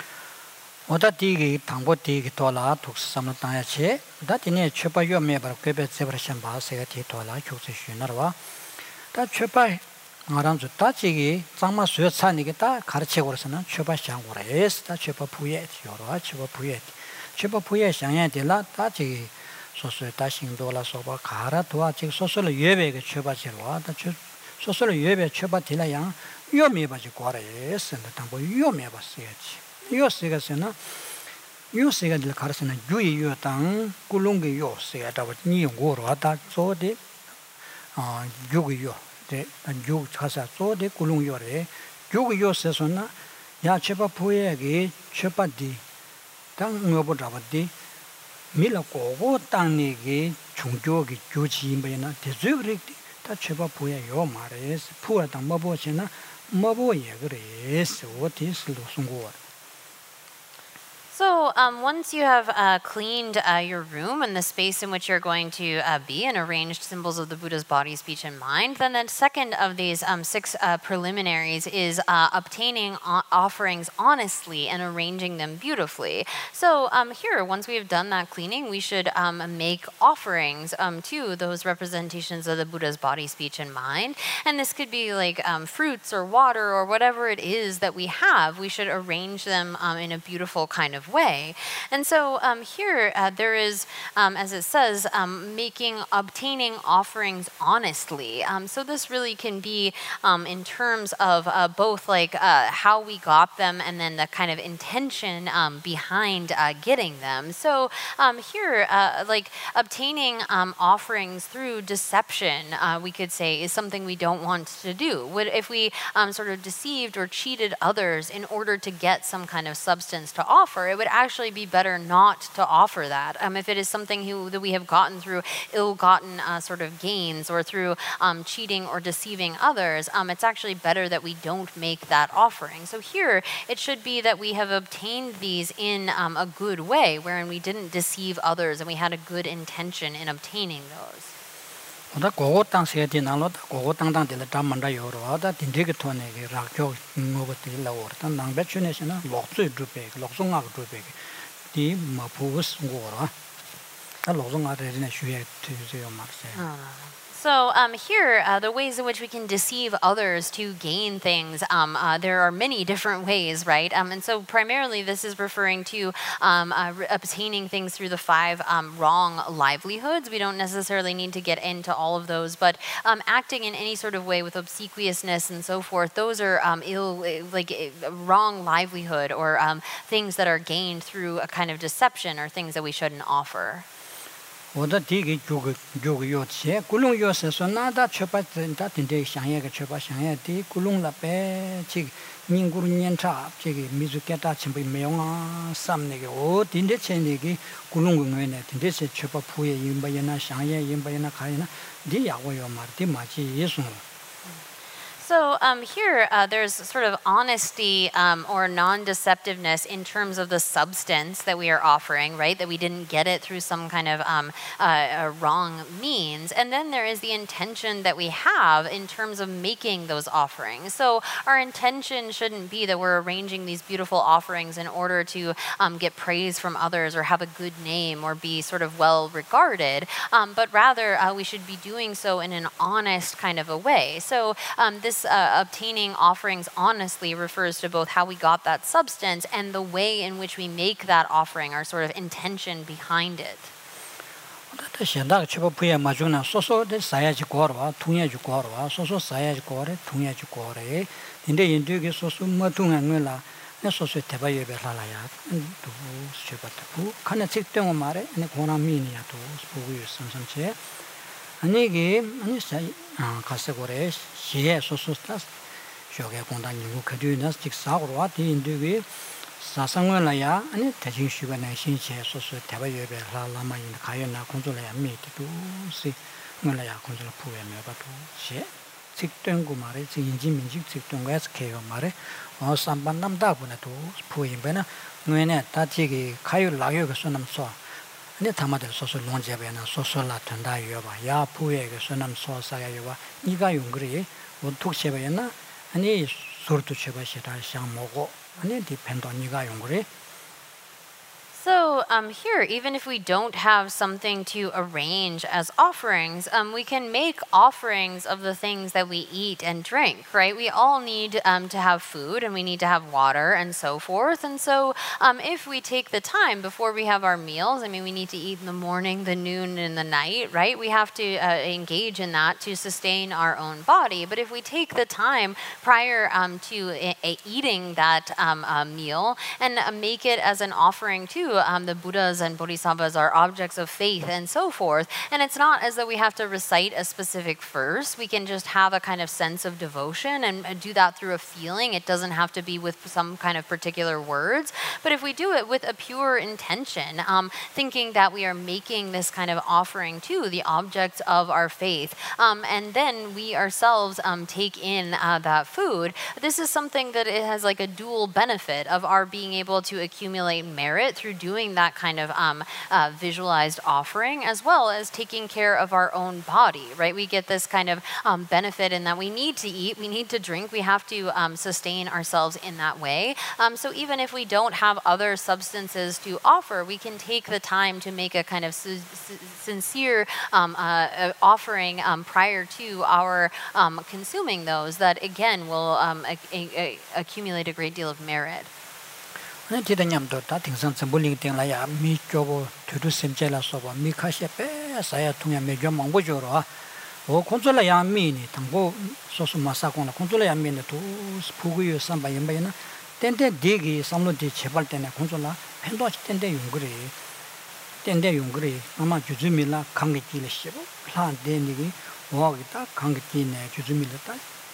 오다 디기 당보 디기 돌아 독스삼나 땅야체 다티네 쳬바요 메버 꿰베 제브르션 바세가 디 돌아 교체 쉬너와 다 쳬바 말한 저 따지기 장마 수요 차니게 다 가르치고 그래서는 쳬바 샹고레스 다 쳬바 부에 여러 쳬바 부에 쳬바 부에 샹야 될라 따지기 소소에 다싱도라 소바 가라 도와 지 소소를 예배게 쳬바 지로와 다 소소를 예배 쳬바 딜라양 요미 바지 고레스 당보 요미 바세야지 요세가서는 요세가 될 가르치는 주의 요당 꿀롱게 요세가 다 니고로 하다 소데 아 요요 데 안주 차사 소데 꿀롱요레 요요 세서나 야 쳬바 부에게 쳬바디 당 뭐보다바디 밀라고고 땅니게 중조기 조지임베나 대저그릭 다 쳬바 부에 요 말레스 푸아다 뭐보시나 뭐보예 그래스 오티스로 송고. So um, once you have uh, cleaned uh, your room and the space in which you're going to uh, be and arranged symbols of the Buddha's body, speech, and mind, then the second of these um, six uh, preliminaries is uh, obtaining o- offerings honestly and arranging them beautifully. So um, here, once we have done that cleaning, we should um, make offerings um, to those representations of the Buddha's body, speech, and mind. And this could be like um, fruits or water or whatever it is that we have. We should arrange them um, in a beautiful kind of way. And so um, here uh, there is, um, as it says, um, making, obtaining offerings honestly. Um, so this really can be um, in terms of uh, both like uh, how we got them and then the kind of intention um, behind uh, getting them. So um, here, uh, like obtaining um, offerings through deception, uh, we could say, is something we don't want to do. Would, if we um, sort of deceived or cheated others in order to get some kind of substance to offer, it would actually be better not to offer that. Um, if it is something who, that we have gotten through ill-gotten uh, sort of gains or through um, cheating or deceiving others, um, it's actually better that we don't make that offering. So here, it should be that we have obtained these in um, a good way, wherein we didn't deceive others and we had a good intention in obtaining those. 오다 고고 땅 세디 나로다 고고 땅땅 될 담만다 요로다 딘디게 토네게 락교 뭐부터 라오르다 낭배춘에서는 록수이 두베 록송아 두베 디 마푸스 고라 다 록송아 되네 슈에 되세요 말세. So um, here, uh, the ways in which we can deceive others to gain things, um, uh, there are many different ways, right? Um, and so primarily this is referring to um, uh, re- obtaining things through the five um, wrong livelihoods. We don't necessarily need to get into all of those, but um, acting in any sort of way with obsequiousness and so forth, those are um, ill, like uh, wrong livelihood or um, things that are gained through a kind of deception or things that we shouldn't offer. 오다 디기 주고 주고 요체 꿀롱 요세서 나다 쳬바다 딘데 샹예가 쳬바 샹예디 꿀롱라베 지 민구르 년차 저기 미주께다 침비 메용아 삼네게 오 딘데 첸네기 꿀롱궁에네 딘데세 쳬바 푸에 임바이나 샹예 임바이나 가이나 디 야고요 마르디 마치 예수. So um, here, uh, there's sort of honesty um, or non-deceptiveness in terms of the substance that we are offering, right? That we didn't get it through some kind of um, uh, uh, wrong means. And then there is the intention that we have in terms of making those offerings. So our intention shouldn't be that we're arranging these beautiful offerings in order to um, get praise from others or have a good name or be sort of well regarded, um, but rather uh, we should be doing so in an honest kind of a way. So um, this uh, obtaining offerings honestly refers to both how we got that substance and the way in which we make that offering, our sort of intention behind it. 현다가 쳐봐 부야 마중나 소소데 사야지 거와 통야지 거와 소소 사야지 거래 통야지 거래 근데 인도게 소소 마통한을라 내 소소 대바예베 살아야 또 쳐봐도 칸에 책병 말에 내 고나미니야 또 보고요 선선체 아니게 아니 사이 아 가서고래 시에 소소스타 저게 공단이고 그뒤나 직사고로 와 인도게 사상을라야 아니 대중 시간에 신체 소소 대바예베 라라마인 가연나 공조라야 미도 시 물라야 공조라 부에며 봐도 시 직된고 말에 인지 민직 직된거 에스케요 말에 어 삼반남다고나도 부임배나 뇌네 다지기 가요 라요가 선남소 근데 담아들 소소 논제배나 소소라 된다 요봐 야 부에게 선남 소사가 요봐 네가 용그리 뭐 독세배나 아니 소르도 쳐봐시라 상 먹고 아니 디펜도 네가 용그리 So um, here, even if we don't have something to arrange as offerings, um, we can make offerings of the things that we eat and drink, right? We all need um, to have food and we need to have water and so forth. And so um, if we take the time before we have our meals, I mean, we need to eat in the morning, the noon, and the night, right? We have to uh, engage in that to sustain our own body. But if we take the time prior um, to a- a eating that um, uh, meal and uh, make it as an offering too, Um, the Buddhas and Bodhisattvas are objects of faith and so forth. And it's not as though we have to recite a specific verse. We can just have a kind of sense of devotion and uh, do that through a feeling. It doesn't have to be with some kind of particular words. But if we do it with a pure intention, um, thinking that we are making this kind of offering to the objects of our faith, um, and then we ourselves um, take in uh, that food, this is something that it has like a dual benefit of our being able to accumulate merit through doing that kind of um, uh, visualized offering, as well as taking care of our own body, right? We get this kind of um, benefit in that we need to eat, we need to drink, we have to um, sustain ourselves in that way. Um, so even if we don't have other substances to offer, we can take the time to make a kind of su- su- sincere um, uh, uh, offering um, prior to our um, consuming those that, again, will um, a- a- a- accumulate a great deal of merit. 네 디다냠도 다 등산 선불링 땡라야 미 쪼고 두두 셈젤라 소바 미 카셰페 사야 통야 메죠 망보죠로 어 콘솔라야 미니 당고 소소 마사고나 콘솔라야 미니 도 부구요 삼바 연바이나 땡땡 디기 삼로디 제발 때네 콘솔라 펜도 땡땡 용그리 땡땡 용그리 아마 주주밀라 강게끼를 씹어 플란 데니기 와기다 강게끼네 주주밀라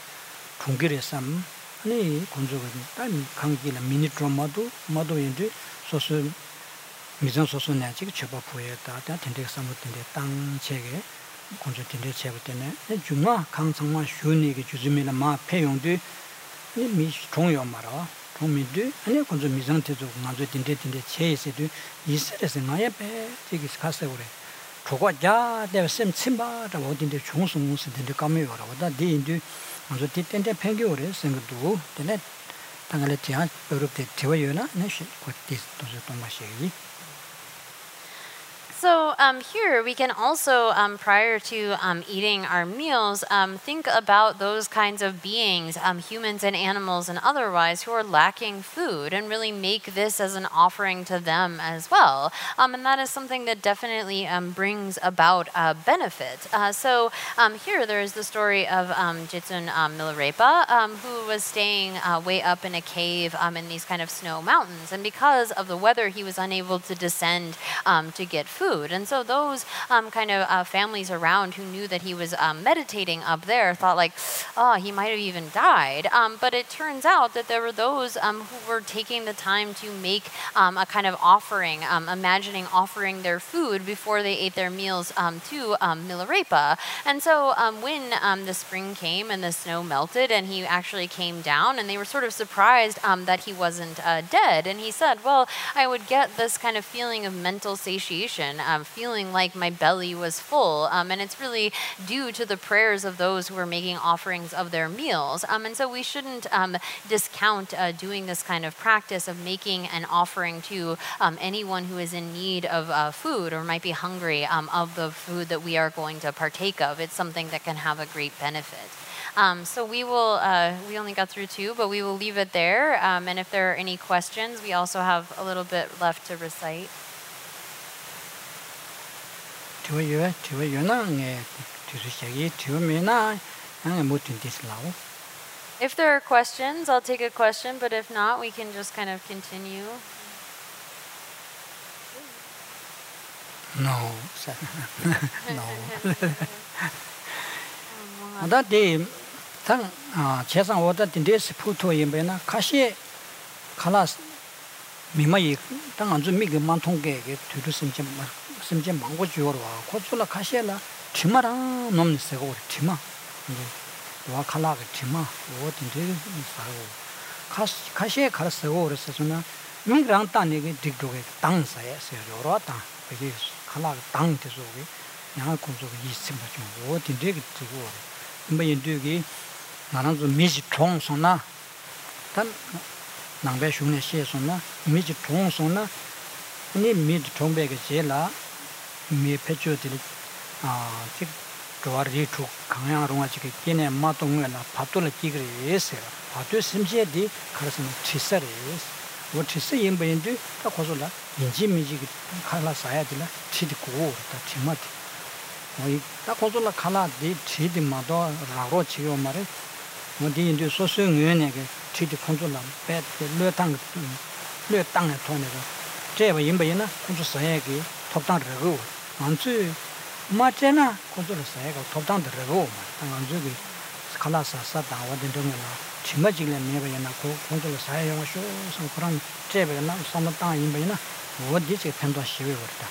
통기레 삼 네 군주가 딱 강기나 미니 드라마도 마도인데 소소 미전 소소네 지금 쳐봐 보였다. 다 텐데 삼었던데 땅 책에 군주 텐데 책을 때네. 중화 강성만 쉬운이게 주주미나 마 폐용도 미 종요 말아. 동미도 아니 군주 미전태도 먼저 텐데 텐데 체에서도 이스레스 나야 배 저기 가서 그래. 저거자 내가 쌤 침바다 어딘데 중수무스 텐데 까메요라. 다 디인도 먼저 뒤텐데 팽겨오래 생각도 되네. 당연히 제한 어렵게 되어요나 내시 곧디 도저 좀 마시기. So um, here we can also, um, prior to um, eating our meals, um, think about those kinds of beings, um, humans and animals and otherwise, who are lacking food, and really make this as an offering to them as well. Um, and that is something that definitely um, brings about a benefit. Uh, so um, here there is the story of um, Jitsun um, Milarepa, um, who was staying uh, way up in a cave um, in these kind of snow mountains. And because of the weather, he was unable to descend um, to get food. food. And so those um, kind of uh, families around who knew that he was um, meditating up there thought like, oh, he might have even died. Um, but it turns out that there were those um, who were taking the time to make um, a kind of offering, um, imagining offering their food before they ate their meals um, to um, Milarepa. And so um, when um, the spring came and the snow melted and he actually came down, and they were sort of surprised um, that he wasn't uh, dead. And he said, well, I would get this kind of feeling of mental satiation, um, feeling like my belly was full. Um, and it's really due to the prayers of those who were making offerings of their meals. Um, and so we shouldn't um, discount uh, doing this kind of practice of making an offering to um, anyone who is in need of uh, food or might be hungry um, of the food that we are going to partake of. It's something that can have a great benefit. Um, so we will, uh, we only got through two, but we will leave it there. Um, and if there are any questions, we also have a little bit left to recite. If there are questions, I'll take a question, but if not, we can just kind of continue. No. No. That day, 당 아, 재산 오다 딘데스 푸토 임베나 카시 칼라스 미마이 당 안주 미그 만통게게 두두 심지 심지 망고 주어로 와 코출라 카시라 티마랑 놈세고 티마 이제 와 칼라가 티마 오 딘데 사고 카시 카시에 가르세고 그랬으나 민그랑 땅에게 딕도게 땅사에 세요로다 이게 칼라가 땅 되소게 양 공속이 있으면 좀오 딘데 두고 뭐 인도기 나는 좀 미지 총선나 단 남배 흉내 시에서나 미지 총선나 니 미지 총배게 제라 미 패주들이 아 즉 도와리 주 강양으로가 지게 깨네 마동을나 밥돌을 끼그리 했어요. 밥도 심지에디 가르스는 치서리 뭐 치서 임배인데 다 고소라 인지 미지 칼라 사야들라 치디고 다 치마티 뭐이 다 고소라 칼라 디 치디마도 라로 지요 말에 뭐디 인도 소소응연에게 치디 콘솔라 배 르땅 르땅에 통해서 제가 임배이나 콘솔 사야기 톱당르고 안주 마제나 콘솔 사야가 톱당르고 안주기 칼라사 사다 와든 동에나 치마지래 내배나 콘솔 사야용 쇼 그런 제배나 삼당 임배이나 어디지 편도 시위 버다.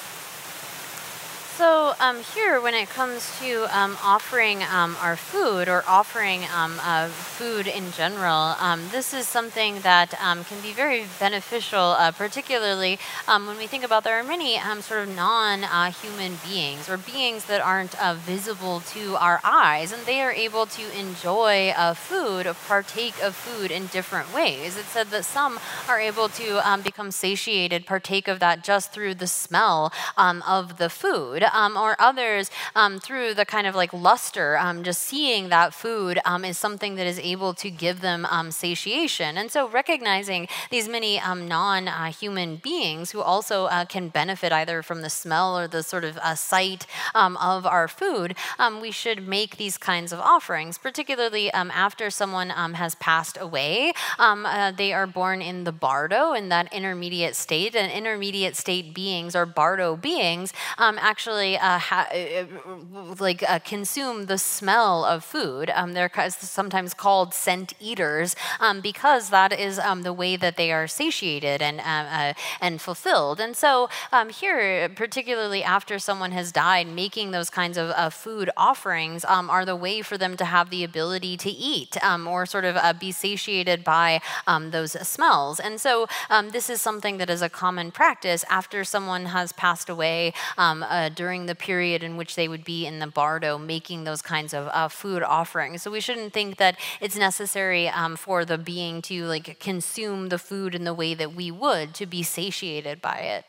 So um, here, when it comes to um, offering um, our food or offering um, uh, food in general, um, this is something that um, can be very beneficial, uh, particularly um, when we think about there are many um, sort of non-human uh, beings or beings that aren't uh, visible to our eyes, and they are able to enjoy uh, food, or partake of food in different ways. It said that some are able to um, become satiated, partake of that just through the smell um, of the food. Um, or others um, through the kind of like luster, um, just seeing that food um, is something that is able to give them um, satiation. And so recognizing these many um, non-human uh, beings who also uh, can benefit either from the smell or the sort of uh, sight um, of our food, um, we should make these kinds of offerings, particularly um, after someone um, has passed away. Um, uh, they are born in the bardo, in that intermediate state, and intermediate state beings or bardo beings um, actually Uh, ha- like uh, consume the smell of food. Um, they're sometimes called scent eaters um, because that is um, the way that they are satiated and uh, uh, and fulfilled. And so um, here, particularly after someone has died, making those kinds of uh, food offerings um, are the way for them to have the ability to eat um, or sort of uh, be satiated by um, those smells. And so um, this is something that is a common practice after someone has passed away um, uh, during the period in which they would be in the bardo making those kinds of uh, food offerings. So we shouldn't think that it's necessary um, for the being to like consume the food in the way that we would to be satiated by it.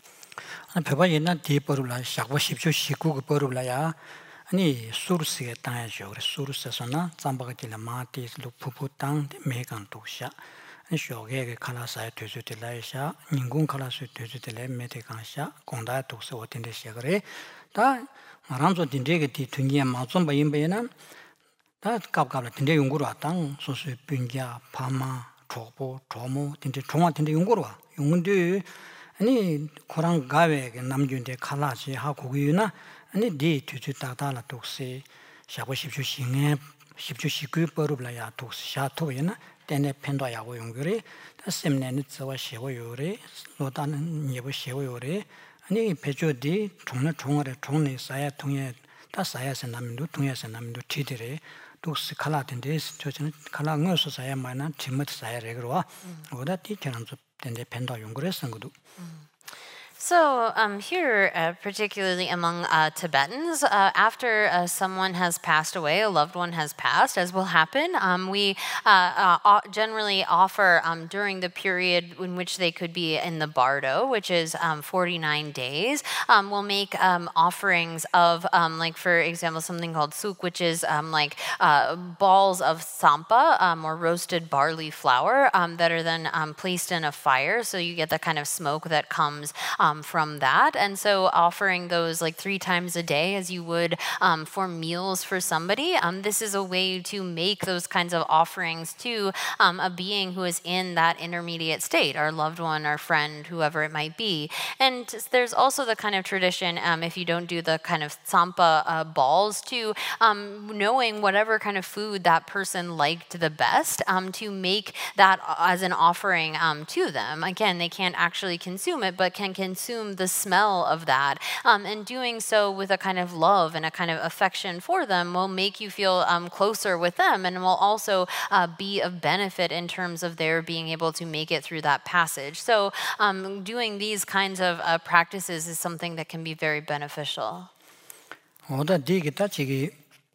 배바이나 디버룰라 샤고 십쇼 시구고 버룰라야 아니 수르스에 땅에죠. 그래서 수르스에서나 잠바가til라 마티 루푸푸 땅 메간 독샤 쇼게 칼라사에 되주들라이샤 인공 칼라스 되주들레 메테강샤 공다 독서 어딘데 시작을 다 마람조 딘데게 뒤퉁이에 마좀 바임베나 다 갑갑라 딘데 연구로 왔당 소수 빈자 파마 조보 조모 딘데 종화 딘데 연구로 와 용근데 아니 코랑 가외 남준데 칼라지 하고 그유나 아니 디 뒤주 따다라 독세 샤고 십주 싱에 십주 시그 버블라야 독스 샤토이나 때네 펜도야고 용거리 셈네는 저와 시고요리 노다는 예보 시고요리 아니 배조디 종내 종어래 종내 사야 통해 다 사야서 남도 통해서 남도 티들이 독스 칼라든데 저는 칼라 응어서 사야 만한 timot 사야 레그로와 오다 티처럼 된데 펜도 용거리 쓴 것도 So um, here, uh, particularly among uh, Tibetans, uh, after uh, someone has passed away, a loved one has passed, as will happen, um, we uh, uh, generally offer um, during the period in which they could be in the bardo, which is um, forty-nine days, um, we'll make um, offerings of, um, like for example, something called suk, which is um, like uh, balls of sampa um, or roasted barley flour um, that are then um, placed in a fire, so you get the kind of smoke that comes Um, from that. And so offering those like three times a day as you would um, for meals for somebody, um, this is a way to make those kinds of offerings to um, a being who is in that intermediate state, our loved one, our friend, whoever it might be. And there's also the kind of tradition, um, if you don't do the kind of tsampa uh, balls, to um, knowing whatever kind of food that person liked the best, um, to make that as an offering um, to them. Again, they can't actually consume it, but can consume consume the smell of that. Um, and doing so with a kind of love and a kind of affection for them will make you feel um, closer with them, and will also uh, be of benefit in terms of their being able to make it through that passage. So um, doing these kinds of uh, practices is something that can be very beneficial. 오다 디기다 지기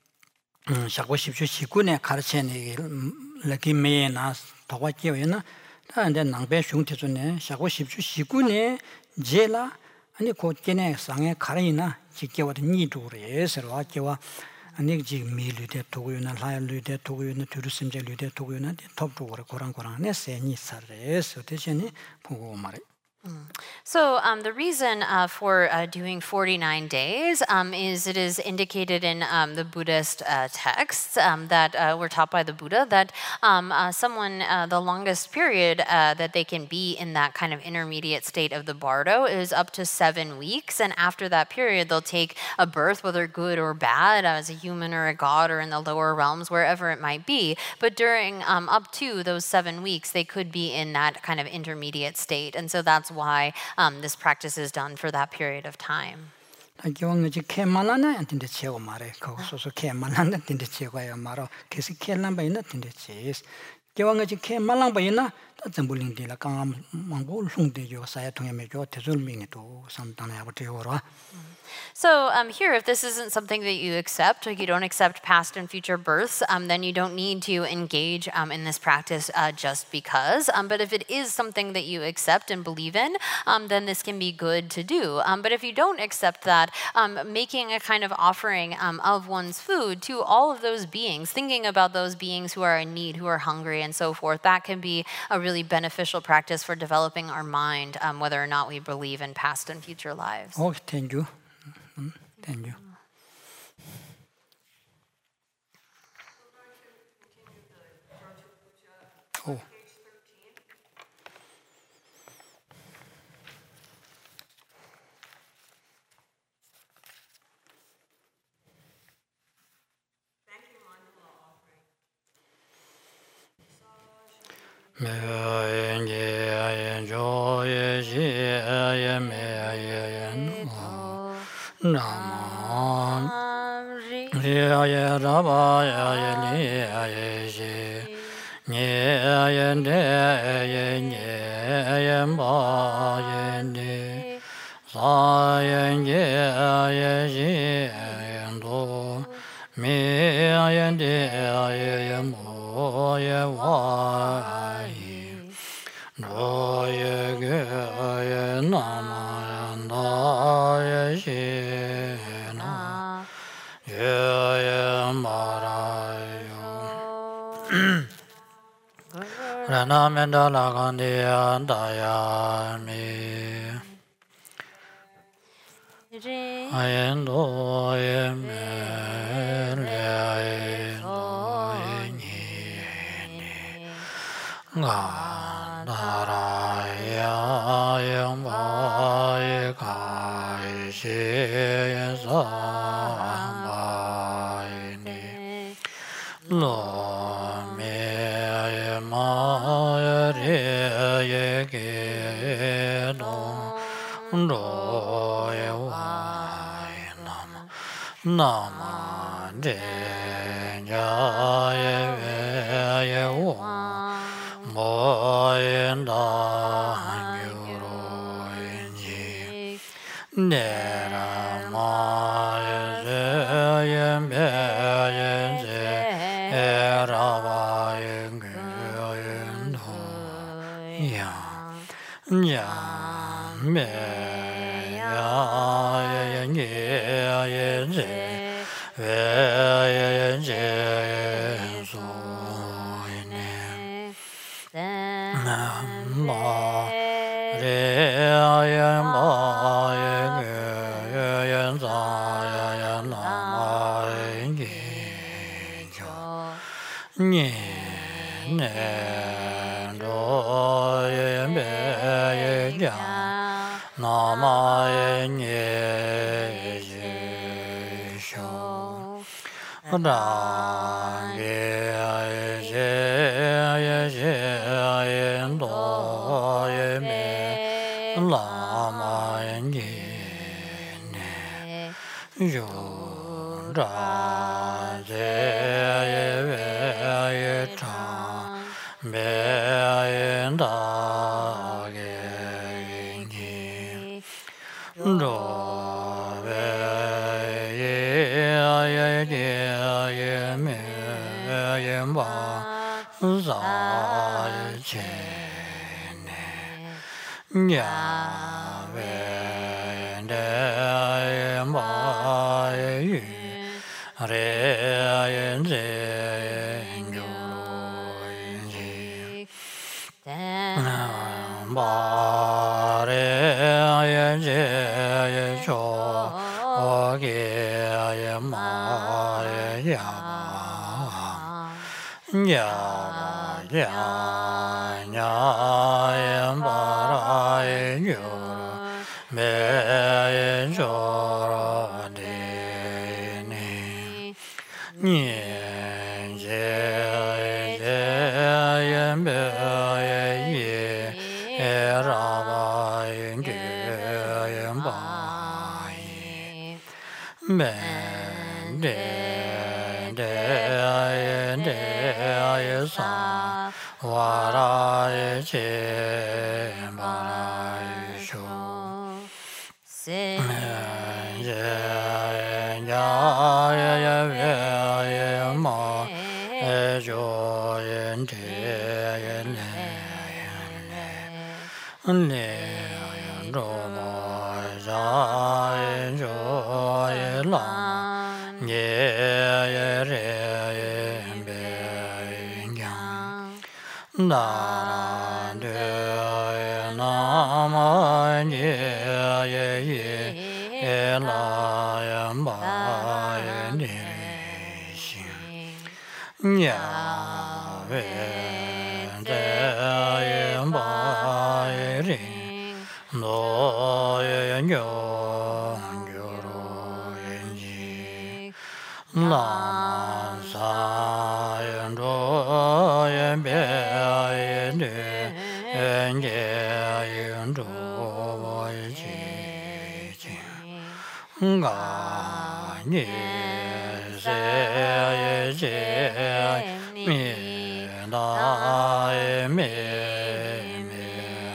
샤고 십주 시군에 가르치는 레기메나 도와줘요나 다른데 낭배 흉태존에 샤고 십주 시군에 제라 아니 곧게네 상에 가리나 지켜와도 니도레서로 아껴와 아니 지금 미르데 도고요나 라일르데 도고요나 두르심제르데 도고요나 톱도고라 고랑고랑네 세니사레서 대신에 보고 말해. So um, the reason uh, for uh, doing forty-nine days um, is it is indicated in um, the Buddhist uh, texts um, that uh, were taught by the Buddha that um, uh, someone, uh, the longest period uh, that they can be in that kind of intermediate state of the bardo is up to seven weeks. And after that period, they'll take a birth, whether good or bad, as a human or a god or in the lower realms, wherever it might be. But during um, up to those seven weeks, they could be in that kind of intermediate state. And so that's why um, this practice is done for that period of time. 기왕이지 개만하나 안된데 제고 말해. 거기서서 개만하나 된데 제고야 말어. 계속 개란 바이나 된데 제. 기왕이지 개만랑 바이나 전불링디라 강 망고 흉대죠. 사야 통해매죠. 대zul밍이도 상당히 아버지요로. So um, here, if this isn't something that you accept, like you don't accept past and future births, um, then you don't need to engage um, in this practice uh, just because. Um, but if it is something that you accept and believe in, um, then this can be good to do. Um, but if you don't accept that, um, making a kind of offering um, of one's food to all of those beings, thinking about those beings who are in need, who are hungry, and so forth, that can be a really beneficial practice for developing our mind, um, whether or not we believe in past and future lives. Oh, thank you. Thank you. Oh. Ye Raba ye li ye ji Nye ye de ye nye ye ba ye ni Sa ye ye ye ji ye do Mi ye de ye ye mo ye wa yi Do ye ge ye na ma da ye shi na Rana Mendala Gandia Dayami Ayendo Yemele Ayendo Yini Gandaraya Yamba she sa ma ni lo me ma re ye ge no ro ye wa nam nam de ya ye ye wa mo yen da yu ro yin ne ra ma ye ye me ye ye ra ba yin ge yin do ya ya me ya ye ye ye ye ye ye so ma re ya ma ye ye za ya na ma ye jo ni ne do ye me ye ja na ma ye ye sho da ge ye ye ye do ye me la ma ye ne yo da ye ye cha me ye da ge ni do ve ye ye ye me ye ba za che ne ya ve de ma ye re ye ze yo ye ba re ye ze ye cho ge ye ma ye ya ya ya ya ye ba ra ye yo me ye cho de ni ni ye ye ye me ye ye ra ba ye ge ye ba ye me de de ye de ye sa wa ra ye che ba ra ye sho se ye ya ye ye ye ma e jo yen de ye le ne ye ro ma ja ye jo ye la ye ye re ye be yang na ra de na ma ye ye ye la ya ma ye ni xin ya ve de ye ma ye ri no ye nyo nyo ro ye la sa ye ro ye be ye ne ye ye ro ye ji ga ni se ye je mi da ye me me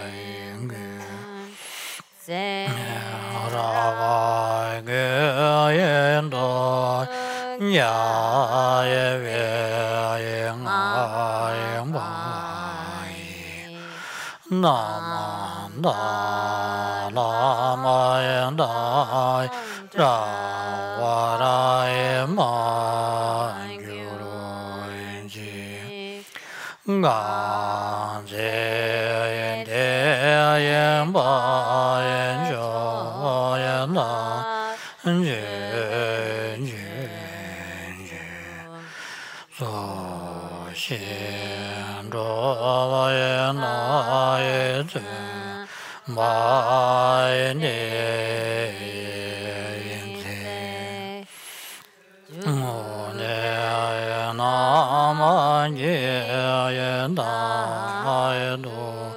ge ra ba ge ye do ya ye ve ye nga ye ba na ma da la ma ye da ra wa ra ye ma yu ro ji ga je ye de ye ba ye jo ye na je je je so xian zhuo ye na ye zhe ma ye ne 아이도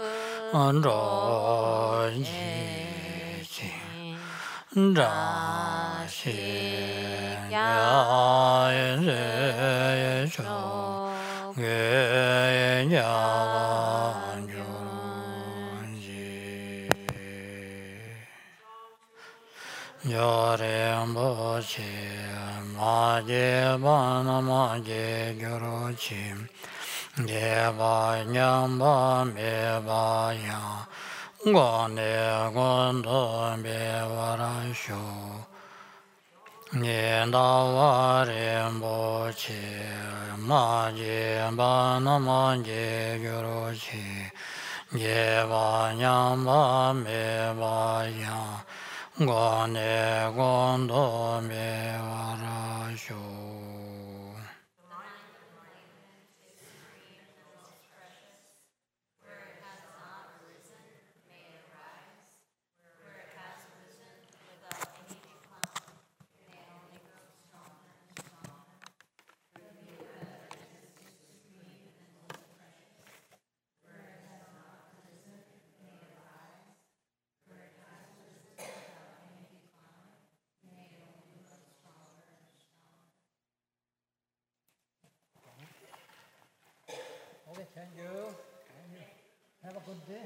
안전지 자신 야인의 정외냐완주지 여рем보치 마제바나마제 교로치 예바냥바 메바야 권내권도 메와라쇼 예나와렘보치 마제바나마제 교로치 예바냥바 메바야 권내권도 메와라쇼 Okay, thank you. Have a good day.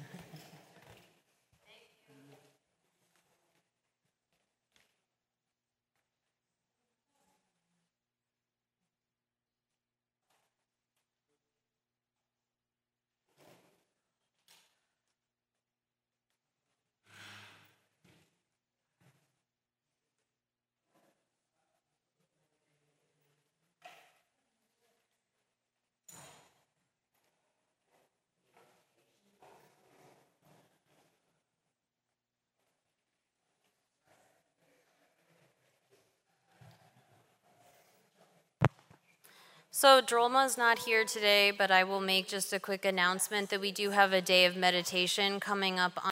So Drolma is not here today, but I will make just a quick announcement that we do have a day of meditation coming up on